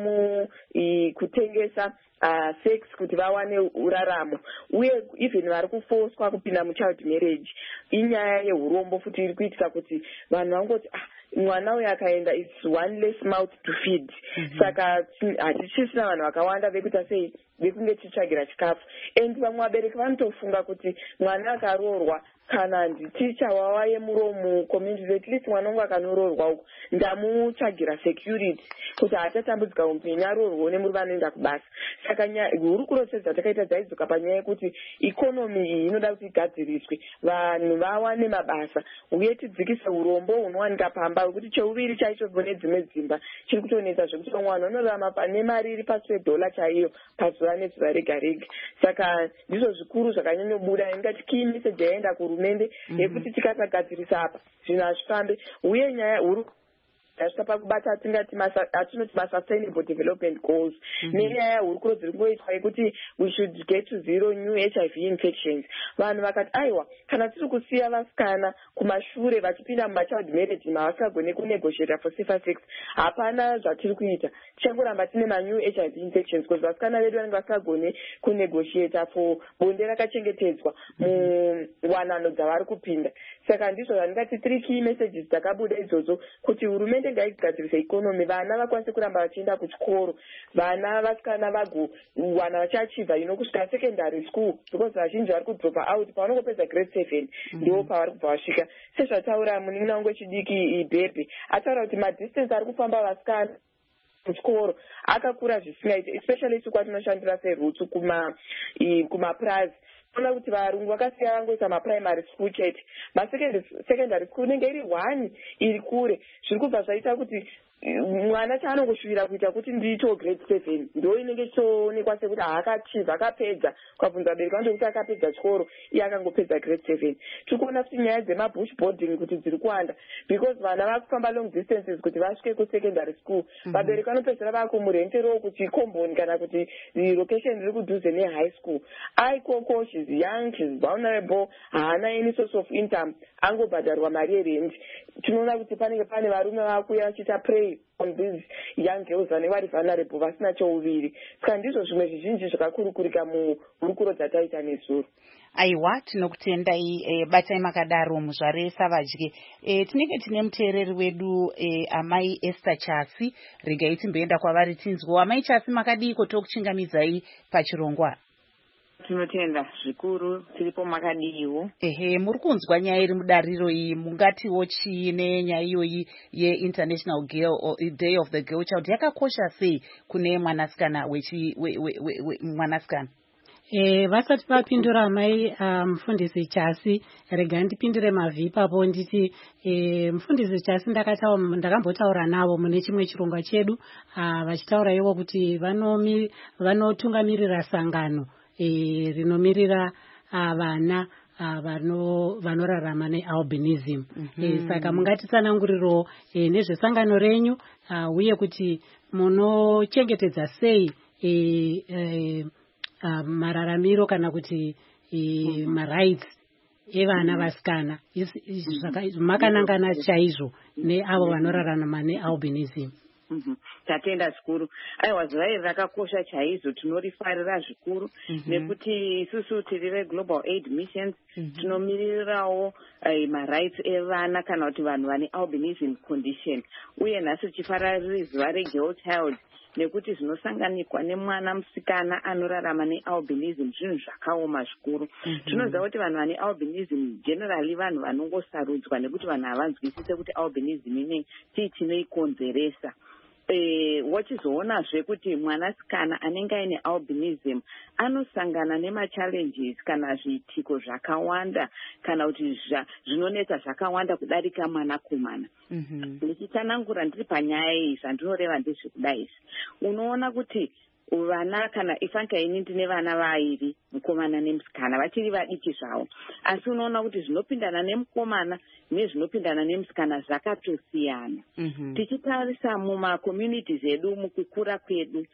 kutengesa sex kuti vawane uraramo, uye even vari kufoswa kupinda muchild marriage. Inyaya yeurombo futi iri kuitika kuti vanhu vangoti mwana uyu akaenda it's one less mouth to feed. Saka hatichisina vanhu vakawanda vekuita sei vekunge tichitsvagira chikafu. And vamwe vabereki vanotofunga kuti mwana akaroorwa kana nditicha wawa yemuromo community, at least mwana wangu akanoorwa uko ndamutsvagira security kuti hatatambudzika upenyu aroorwa nemurume anoenda kubasa. Saka hurukuro dzatakaita dzaidzoka panyaya yekuti ikonomi iyi inoda kuti igadziriswe, vanhu vawane mabasa, uye tidzikise urombo hunowanika pamba, wekuti cheuviri chaicho nedzimwe dzimba chiri kutonetsa zvekuti mwana unorarama pane mari iri pasi $1 chaiyo pazuva nezuva rega rega. Saka ndizvo zvikuru zvakanyanyobuda. Ingati key message yaenda kuhurumende yekuti tikasagadzirisa apa zvinhu hazvifambe, uye nyaya huru tasvika pakubata atinoti masustainable development goals nenyaya hurukuro dziri kungoitwa yekuti we should get to zero new HIV infections. Vanhu vakati aiwa kana tiri kusiya vasikana kumashure vachipinda mumachild marriage mavasingagone kunegotiata for safer sex, hapana zvatiri kuita, tichangoramba tine manew HIV infections because vasikana vedu vanenge vasingagone kunegotiata for bonde rakachengetedzwa muwanano dzavari kupinda. Saka ndizvo zvandingati 3 key messages dzakabuda idzodzo, kuti hurumende ngaigadzirise ikonomi, vana vakwanise kuramba vachienda kuchikoro, vana vasikana vagowana vachiachivha kusvika secondary school, because vazhinji vari kudropa out pavanongopedza grade 7 ndiwo pavari kubva vasvika. Sezvataura munin'ina wangu wechidiki Ibhebhe ataura kuti madistance ari kufamba vasikana kuchikoro akakura zvisingaiti, especially isu kwatinoshandira serutsu kumapurazi. Ona kuti varungu vakasiya vangoisa maprimary school chete, masecondary school inenge iri 1 iri kure. Zviri kubva zvaita kuti mwana chaanongoshuvira kuita kuti ndicho grade 7 ndo inenge chichoonekwa sekuti haakachibva akapedza. Ukabvunza vabereki vanoto kuti akapedza chikoro, iye akangopedza grade 7. Tiri kuona kuti nyaya dzemabush boarding kuti dziri kuwanda because vana vakufamba long distances kuti vasvike kusecondary school. Vabereki vanopedzera vakumurenterowo kuti komboni kana kuti location riri kudhuze nehigh school. Aikoko she's young, she's vulnerable, haana any source of income, angobhadharwa mari yerendi. Tinoona kuti panenge pane varume vakuya vachita prey on these young girls vanenge vari vulnerable vasina chouviri. Saka ndizvo zvimwe zvizhinji zvakakurukurika murukuro dzataita nezuro. Aiwa, tinokutendai batai makadaro muzvare Savadye. Tinenge tine muteereri wedu amai Esther Chasi, regai timboenda kwavari tinzwo. Amai Chasi, makadiko tokuchingamidzai pachirongwa? Tinotenda zvikuru, tiripo makadiwo. Muri kunzwa nyaya iri mudariro iyi, mungatiwo chii nenyaya iyoyi ye-International Day of the Girl Child yakakosha sei kune mwanasikana mwanasikana? Vasati vapindura amai mufundisi Chasi, rega ndipindure mavhi ipapo nditi mufundisi Chasi ndakambotaura navo mune chimwe chirongwa chedu, vachitaura ivo kuti vanotungamirira sangano rinomirira vana vanorarama nealbinism. Saka mungatitsananguriro nezvesangano renyu uye kuti munochengetedza sei mararamiro kana kuti marights evana vasikana makanangana chaizvo neavo vanorarama nealbinism. Tatenda zvikuru. Aiwa, zuva iri rakakosha chaizvo, tinorifarira zvikuru nekuti isusu tiri veGlobal Aid Missions tinomirirawo marights evana kana kuti vanhu vane albinism condition. Uye nhasi tichifarira zuva reGirl Child nekuti zvinosanganikwa nemwana musikana anorarama nealbinism zvinhu zvakaoma zvikuru. Tinoziva kuti vanhu vane albinism generally vanhu vanongosarudzwa nekuti vanhu havanzwisise kuti albinism inei chii chinoikonzeresa. Wachizoonazve kuti mwanasikana anenge aine albinism anosangana nemachallenges kana zviitiko zvakawanda kana kuti zvinonetsa zvakawanda kudarika mwanakomana. Ndichitsanangura ndiri panyaya iyi zvandinoreva ndezvekudai izvi. Unoona kuti vana kana ifanka ini ndine vana vairi, mukomana nemusikana, vachiri vadiki zvavo, asi unoona kuti zvinopindana nemukomana nezvinopindana nemusikana zvakatosiyana. Tichitarisa mumakommunities edu mukukura kwedu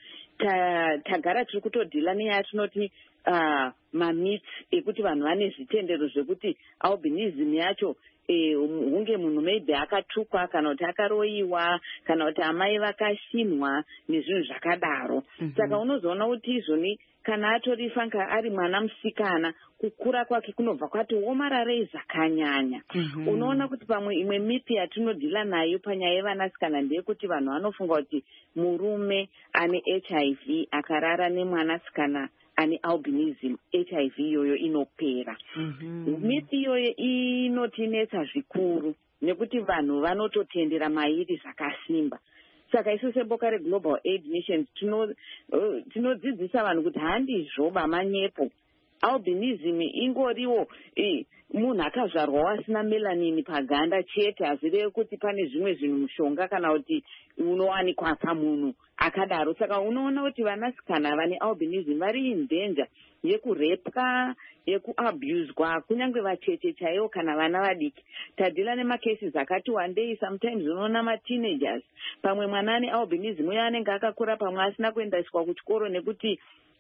tagara tiri kutodhila neyatinoti mamits ekuti vanhu vane zvitendero zvekuti albinism yacho hunge munhu maybe akatukwa kana kuti akaroyiwa kana kuti amai vakashinwa nezvinhu zvakadaro. Saka unozoona kuti izvoni kana atorifanka ari mwana musikana kukura kwake kunobva kwati omararei zvakanyanya. Unoona kuti pamwe imwe mithi yatinodhila nayo panyaya yevanasikana ndeyekuti vanhu vanofunga kuti murume ane HIV akarara nemwanasikana ane albinism, HIV iyoyo inopera. Mithi iyoyo inotinetsa zvikuru nekuti vanhu vanototendera mairi zvakasimba. Saka isu seboka reGlobal Aid Missions tinodzidzisa vanhu kuti handizvoba manyepo. Albinism ingoriwo munhu akazvarwawo asina melanin paganda chete, hazvirevi kuti pane zvimwe zvinhu mushonga kana kuti unowanikwa pamunhu akadaro. Saka unoona kuti vanasikana vane albinism vari in danger yekurepwa, yekuabuswa, kunyange vacheche chaivo kana vana vadiki. Tadhila nemacases akati wandei, sometimes unoona mateenagers, pamwe mwana ane albinism uye anenge akakura pamwe asina kuendeswa kuchikoro nekuti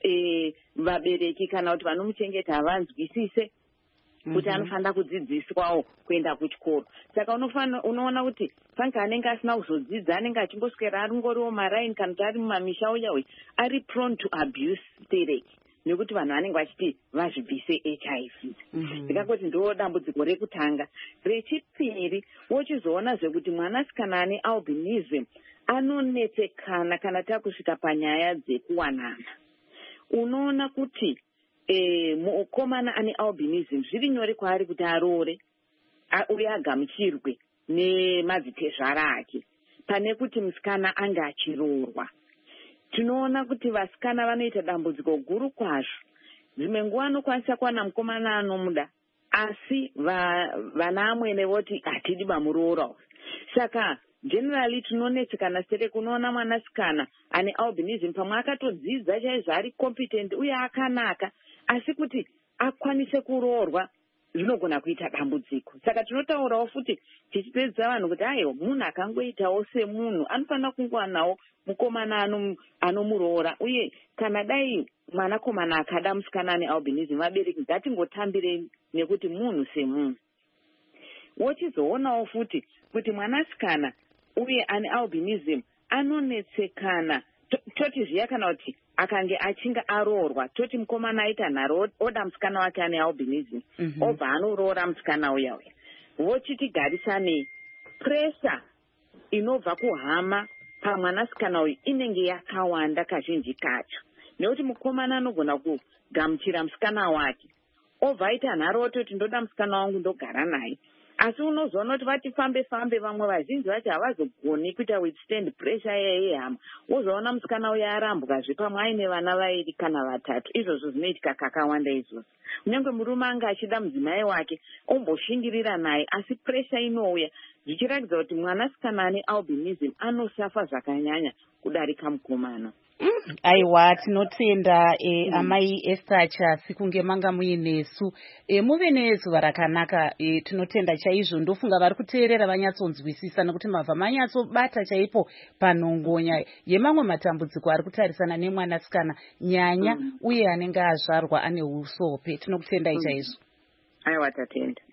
vabereki kana kuti vanomuchengeta havanzwisise kuti anofanira kudzidziswawo kuenda kuchikoro. Saka unoona kuti fanka anenge asina kuzodzidza anenge achimboswera aringoriwo maraini kana kuti ari mumamisha uyawe ari prone to abuse stereki nekuti vanhu vanenge vachiti vazvibvise HIV. Ndikangoti ndo dambudziko rekutanga. Rechipiri, wochizoona zvekuti mwanasikana ane albinism anonetsekana kana takusvika panyaya dzekuwanana. Unoona kuti mukomana ane albinism zviri nyore kwaari kuti aroore uye agamuchirwe nemadzitezvara ake pane kuti musikana anga achiroorwa. Tinoona kuti vasikana vanoita dambudziko guru kwazvo. Dzimwe nguva anokwanisa kuwana mukomana anomuda, asi vana amwene voti hatidi bamuroora. Saka generally tinonetsekana sere kunoona mwanasikana ane albinism pamwe akatodzidza chaizvo ari competent uye akanaka, asi kuti akwanise kuroorwa zvinogona kuita dambudziko. Saka tinotaurawo futi tichipedza vanhu kuti aiwa munhu akangoitawo semunhu anofanira kungowanawo mukomana anomuroora. Uye kana dai mwanakomana akada musikana ane albinism, vabereki ngatingotambirei nekuti munhu semunhu. Wochizoonawo futi kuti mwanasikana uye ane albinism anonetsekana. Toti zviya kana kuti akange achinga aroorwa, toti mukomana aita nharo oda musikana wake ane albinism, obva anoroora musikana uya. Vochitigarisane pressure inobva kuhama pamwanasikana uyu inenge yakawanda kazhinji kacho, nekuti mukomana anogona kugamuchira musikana wake obva aita nharo ototi ndoda musikana wangu ndogara naye. Asi unozoona kuti vatifambe vamwe vazhinji vacho havazogoni kuita withstand pressure yehama. Wozoona musikana uya arambwazve pamwe aine vana vairi kana vatatu. Izvozvo zvinoitika kakawanda izvozvo. Kunyange murume anga achida mudzimai wake omboshingirira naye, asi pressure inouya zvichiratidza kuti mwanasikana ane albinism anosafa zvakanyanya kudarika mukomana. Aiwa, tinotenda amai Esther Chasi kunge manga muinesu. Muve nezuva rakanaka, tinotenda chaizvo. Ndofunga vari kuteerera vanyatsonzwisisa nekuti mabva manyatsobata chaipo panongonya yemamwe matambudziko ari kutarisana nemwanasikana nyanya uye anenge azvarwa ane usope. Tinokutendai chaizvo. Aiwa, tatenda.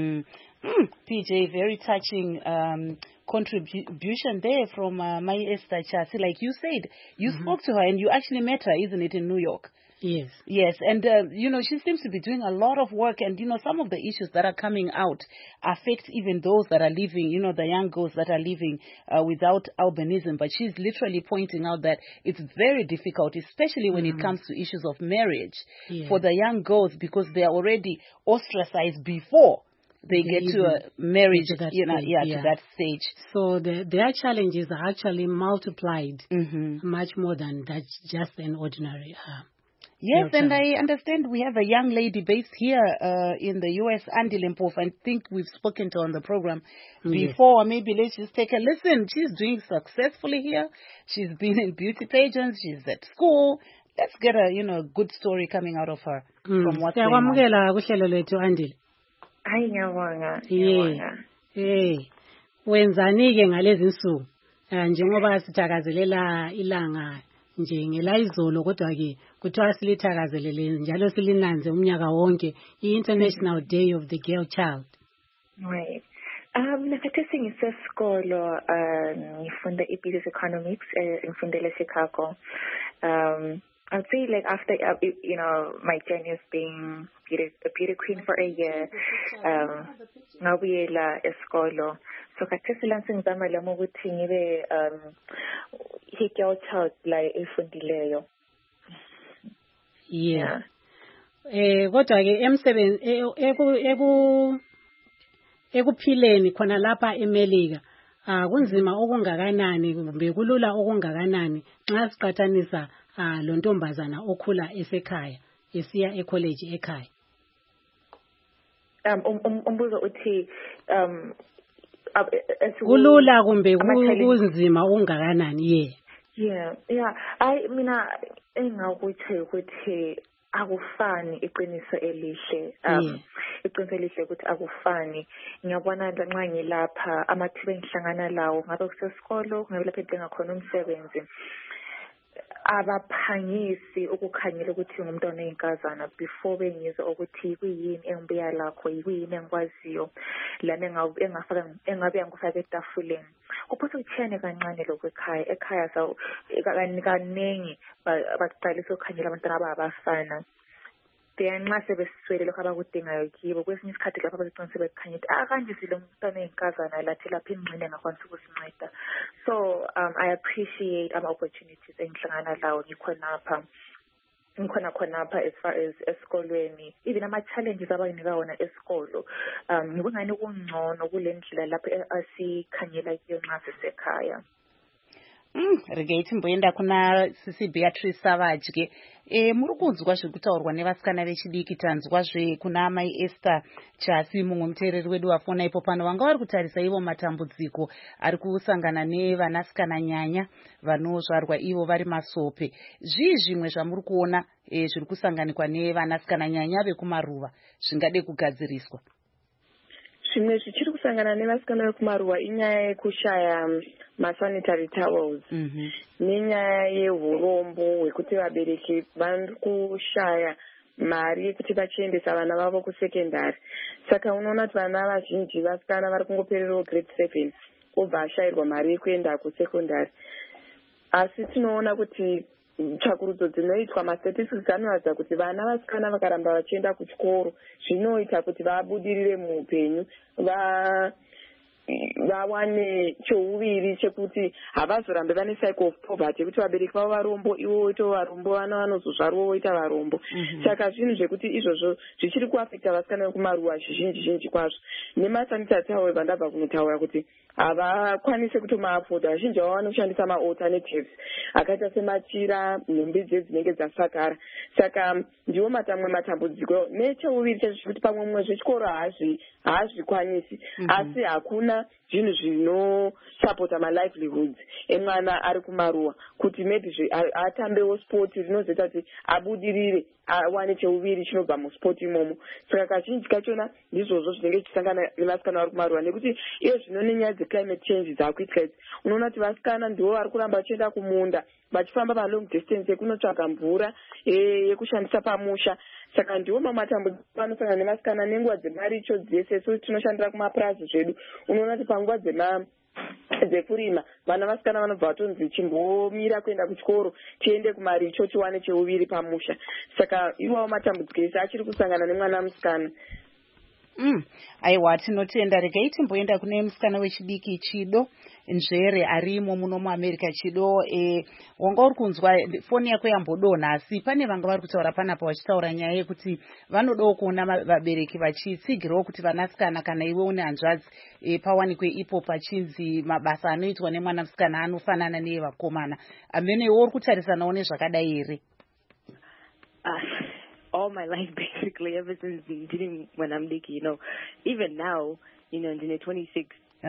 PJ, very touching contribution there from my Esther Chasi. Like you said, you spoke to her and you actually met her, isn't it, in New York? Yes. Yes, and she seems to be doing a lot of work, and some of the issues that are coming out affect even those that are living, the young girls that are living without albinism. But she's literally pointing out that it's very difficult, especially when it comes to issues of marriage for the young girls, because they are already ostracized before they get to a marriage, to that stage. So their challenges are actually multiplied much more than that's just an ordinary. Yes, and I understand we have a young lady based here in the U.S., Andy Limpoff. I think we've spoken to her on the program before. Yes. Maybe let's just take a listen. She's doing successfully here. She's been in beauty pageants. She's at school. Let's get a good story coming out of her from what's going on. Hayi ngiyabonga. Wenzani-ke ngalezi nsuku njengoba sithakazelela ilanga nje ngelayizolo, kodwa-ke kuthiwa silithakazelele njalo silinanze umnyaka wonke i-International Day of the Girl Child. Right. Nakhathesi ngisesikolo ngifunda i-Business Economics ngifundela eChicago. I'd say like after my journey of being a beauty queen for a year, ngabuyela esikolo. So khathesi la sengizama lami ukuthi ngibe i-girl child la efundileyo. Yeah. Kodwa-ke ekuphileni khona lapha eMelika kunzima okungakanani kumbe kulula okungakanani nxa siqathanisa lo ntombazana okhula esekhaya esiya ecollege ekhaya. Umbuzo uthi kulula kumbe kunzima okungakanani? Yeah. Mina engakuthi ukuthi akufani iqiniso elihle. Iqiniso elihle ukuthi akufani. Ngiyabona nxa ngilapha amathuba engihlangana lawo ngabe kusesikolo ngabe lapha engakhona umsebenzi. Abaphangisi ukukhanyela ukuthi ngumntwana oyinkazana before bengizwe ukuthi kuyini engibuya lakho, yikuyini engikwaziyo lana engabe ngikufaka etafuleni. Kuphosa ukuthiyane kancane lokho ekhaya so kaningi baqalisa ukukhanyela abantwana abafana. Nxa sebeswele lokho abakudingayo kibo, kwesinye isikhathi lapho abagcina sebekhanya ukuthi kanje sile umntwana oyinkazana lathi lapha ingxenye engakwanisa ukusinceda. So I appreciate ama opportunities engihlangana lawo ngikhonapha. khonapha as far as esikolweni, even ama-challenges abanginika wona esikolo, ngibungani kungcono kule ndlela lapho asikhanyela kuyo nxa sisekhaya. Regai timboenda kuna Sisi Beatrice Savage. Muri kunzwa zviri kutaurwa nevasikana vechidiki, tanzwazve kuna Mai Esther Chasi, mumwe muteereri wedu wafona ipo pano, vanga vari kutarisa ivo matambudziko ari kusangana nevanasikana nyanya vanozvarwa ivo vari masope. Zvii zvimwe zvamuri kuona zviri kusanganikwa nevanasikana nyanya vekumaruva zvingade kugadziriswa? Zvimwe zvichiri kusangana nevasikana vekumaruva inyaya yekushaya masanitary towels, nenyaya yeurombo hwekuti vabereki vari kushaya mari yekuti vachiendesa vana vavo kusekendari. Saka unoona kuti vana vazhinji vasikana vari kungopererawo grade 7 obva ashayirwa mari yekuenda kusekondari. Asi tinoona kuti tsvakurudzo dzinoitwa, mastatistics anoratidza kuti vana vasikana vakaramba vachienda kuchikoro zvinoita kuti vabudirire muupenyu, vawane chouviri chekuti havazorambe vane cycle of poverty yekuti vabereki vavo varombo, ivo voita varombo, vana vanozozvarwa voita varombo. Saka zvinhu zvekuti izvozvo zvichiri kuafekta vasikana vekumaruva zhinji kwazvo. Nemasanitary towels vandabva kunotaura kuti havakwanisi kutomaafoda, vazhinji vavo vanoshandisa ma-alternatives akaita semachira, nhumbi dzinenge dzasakara. Saka ndiwo mamwe matambudziko. Necheuviri chacho kuti pamwe mumwe zvechikoro haazvikwanisi, asi hakuna zvinhu zvinosapota ma-livelihoods emwana ari kumaruwa kuti maybe atambewo sport rinozoita kuti abudirire, awane cheuviri chinobva musport imomo. Saka kazhinji kachona ndizvozvo zvinenge zvichisangana nevasikana vari kumaruwa, nekuti iyo zvino nenyaya dzeclimate change dzaakuitika idzi, unoona kuti vasikana ndivo vari kuramba vachienda kumunda vachifamba palong distance yekunotsvaga mvura yekushandisa pamusha. Saka ndiwo mamatambudziko anosangana nevasikana nenguva dzemaricho dzese. So tinoshandira kumapurazi zvedu, unoona kuti panguva dzekurima vana vasikana vanobva vatonzi chimbomira kuenda kuchikoro, tiende kumaricho tiwane cheuviri pamusha. Saka iwawo matambudziko ese achiri kusangana nemwana musikana. Aiwa, tinotenda. Regai timboenda kune musikana wechidiki Chido Nzvere arimo muno muAmerica. Chido, wanga uri kunzwa foni yako yambodonha, asi pane vanga vari kutaura panapa vachitaura nyaya yekuti vanodawo kuona vabereki vachitsigirawo kuti vanasikana kana iwe une hanzvadzi pawanikwe ipo pachinzi mabasa anoitwa nemwana musikana anofanana neevakomana. Amenewo uri kutarisanawo nezvakadai here? All my life, basically, ever since dealing when I'm Diki, even now, in the 26,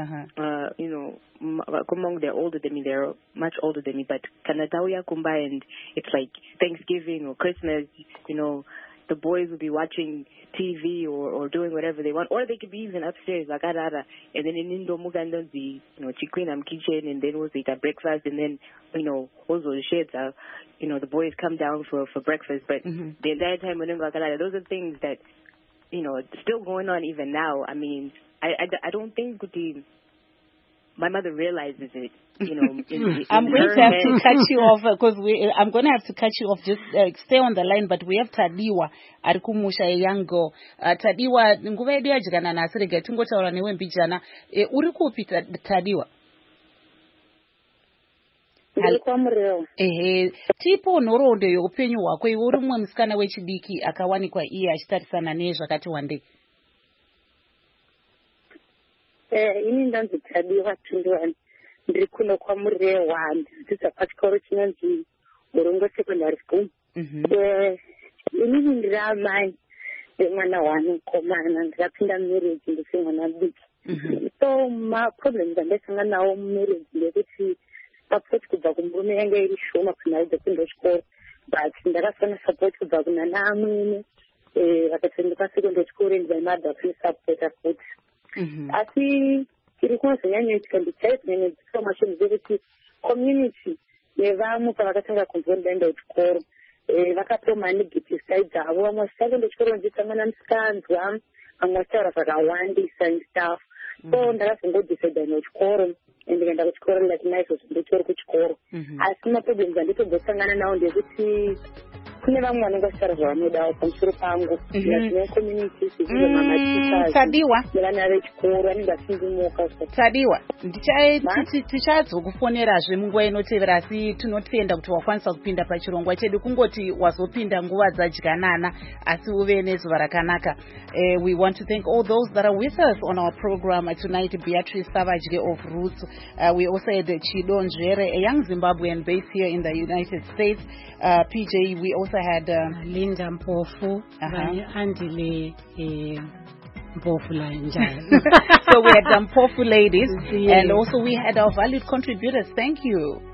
among they're older than me, they're much older than me, but Kanatauya Kumba, and it's like Thanksgiving or Christmas, the boys will be watching TV or doing whatever they want, or they could be even upstairs, like and then in Indo Muganda, the Chiquinam kitchen, and then we'll eat at breakfast, and then, also the sheds are, the boys come down for breakfast, but the entire time when those are things that, it's still going on even now. I mean, I don't think my mother realizes it, I'm going to have to cut you off because I'm going to have to cut you off. Just stay on the line, but we have Tadiwa arikumusha young girl. Tadiwa, nguva yedu yajikana nasi rega tungotaura newe mbijana. Uri kupi Tadiwa? Tipo nhoroondo youpenyu hwako, iwe uri mumwe musikana wechidiki akawanikwa iye achitarisana nezvakati wandei. Ini ndanzi Tadiwa Tundwani, ndiri kuno kwaMurewa, ndidzidzisa pachikoro chinonzi Borongo Secondary School. Inini ndiri amai vemwana wanokomana, ndakapinda marriage ndisi mwana mudiki. So maproblems andasangana nawo mumarriage ndekuti support kubva kumurume yanga iri shoma kunharidza kuenda kuchikoro, but ndakafana support kubva kunana amwene vakati ndipasekuenda kuchikoro and my mother please support futi. Asi tiri kunozonyanyoitika ndichaizonyanyoitika mashoni zvekuti community nevamwe pavakatanga kunzwa ndaenda kuchikoro vakapewa manegatives dzavo, vamwe vachitakuenda kuchikoro ndisangana musikanzwa, vamwe vachitaura zvakawandisa and stuff. So ndakazongodecida enda kuchikoro and ndikaenda kuchikoro ndikati naizvozvo nditori kuchikoro. Asi maproblems anditombosangana nawo ndekuti kune vamwe vanenge vasara zvavanodawo pamusoro pangu nazvine community Tadiwa nevana vechikoro vanenge vasindimuka. Tadiwa tichazokufonerazve munguva inotevera, asi tinotenda kuti wakwanisa kupinda pachirongwa chedu, kungoti wazopinda nguva dzadyanana asi uve nezuva rakanaka. We want to thank all those that are with us on our program tonight. Beatrice Savage of Roots. We also had Chido Njere, a young Zimbabwean based here in the United States. PJ, we also had Linda Mpofu, Andile Mpofu. So we had some Mpofu ladies, and also we had our valued contributors. Thank you.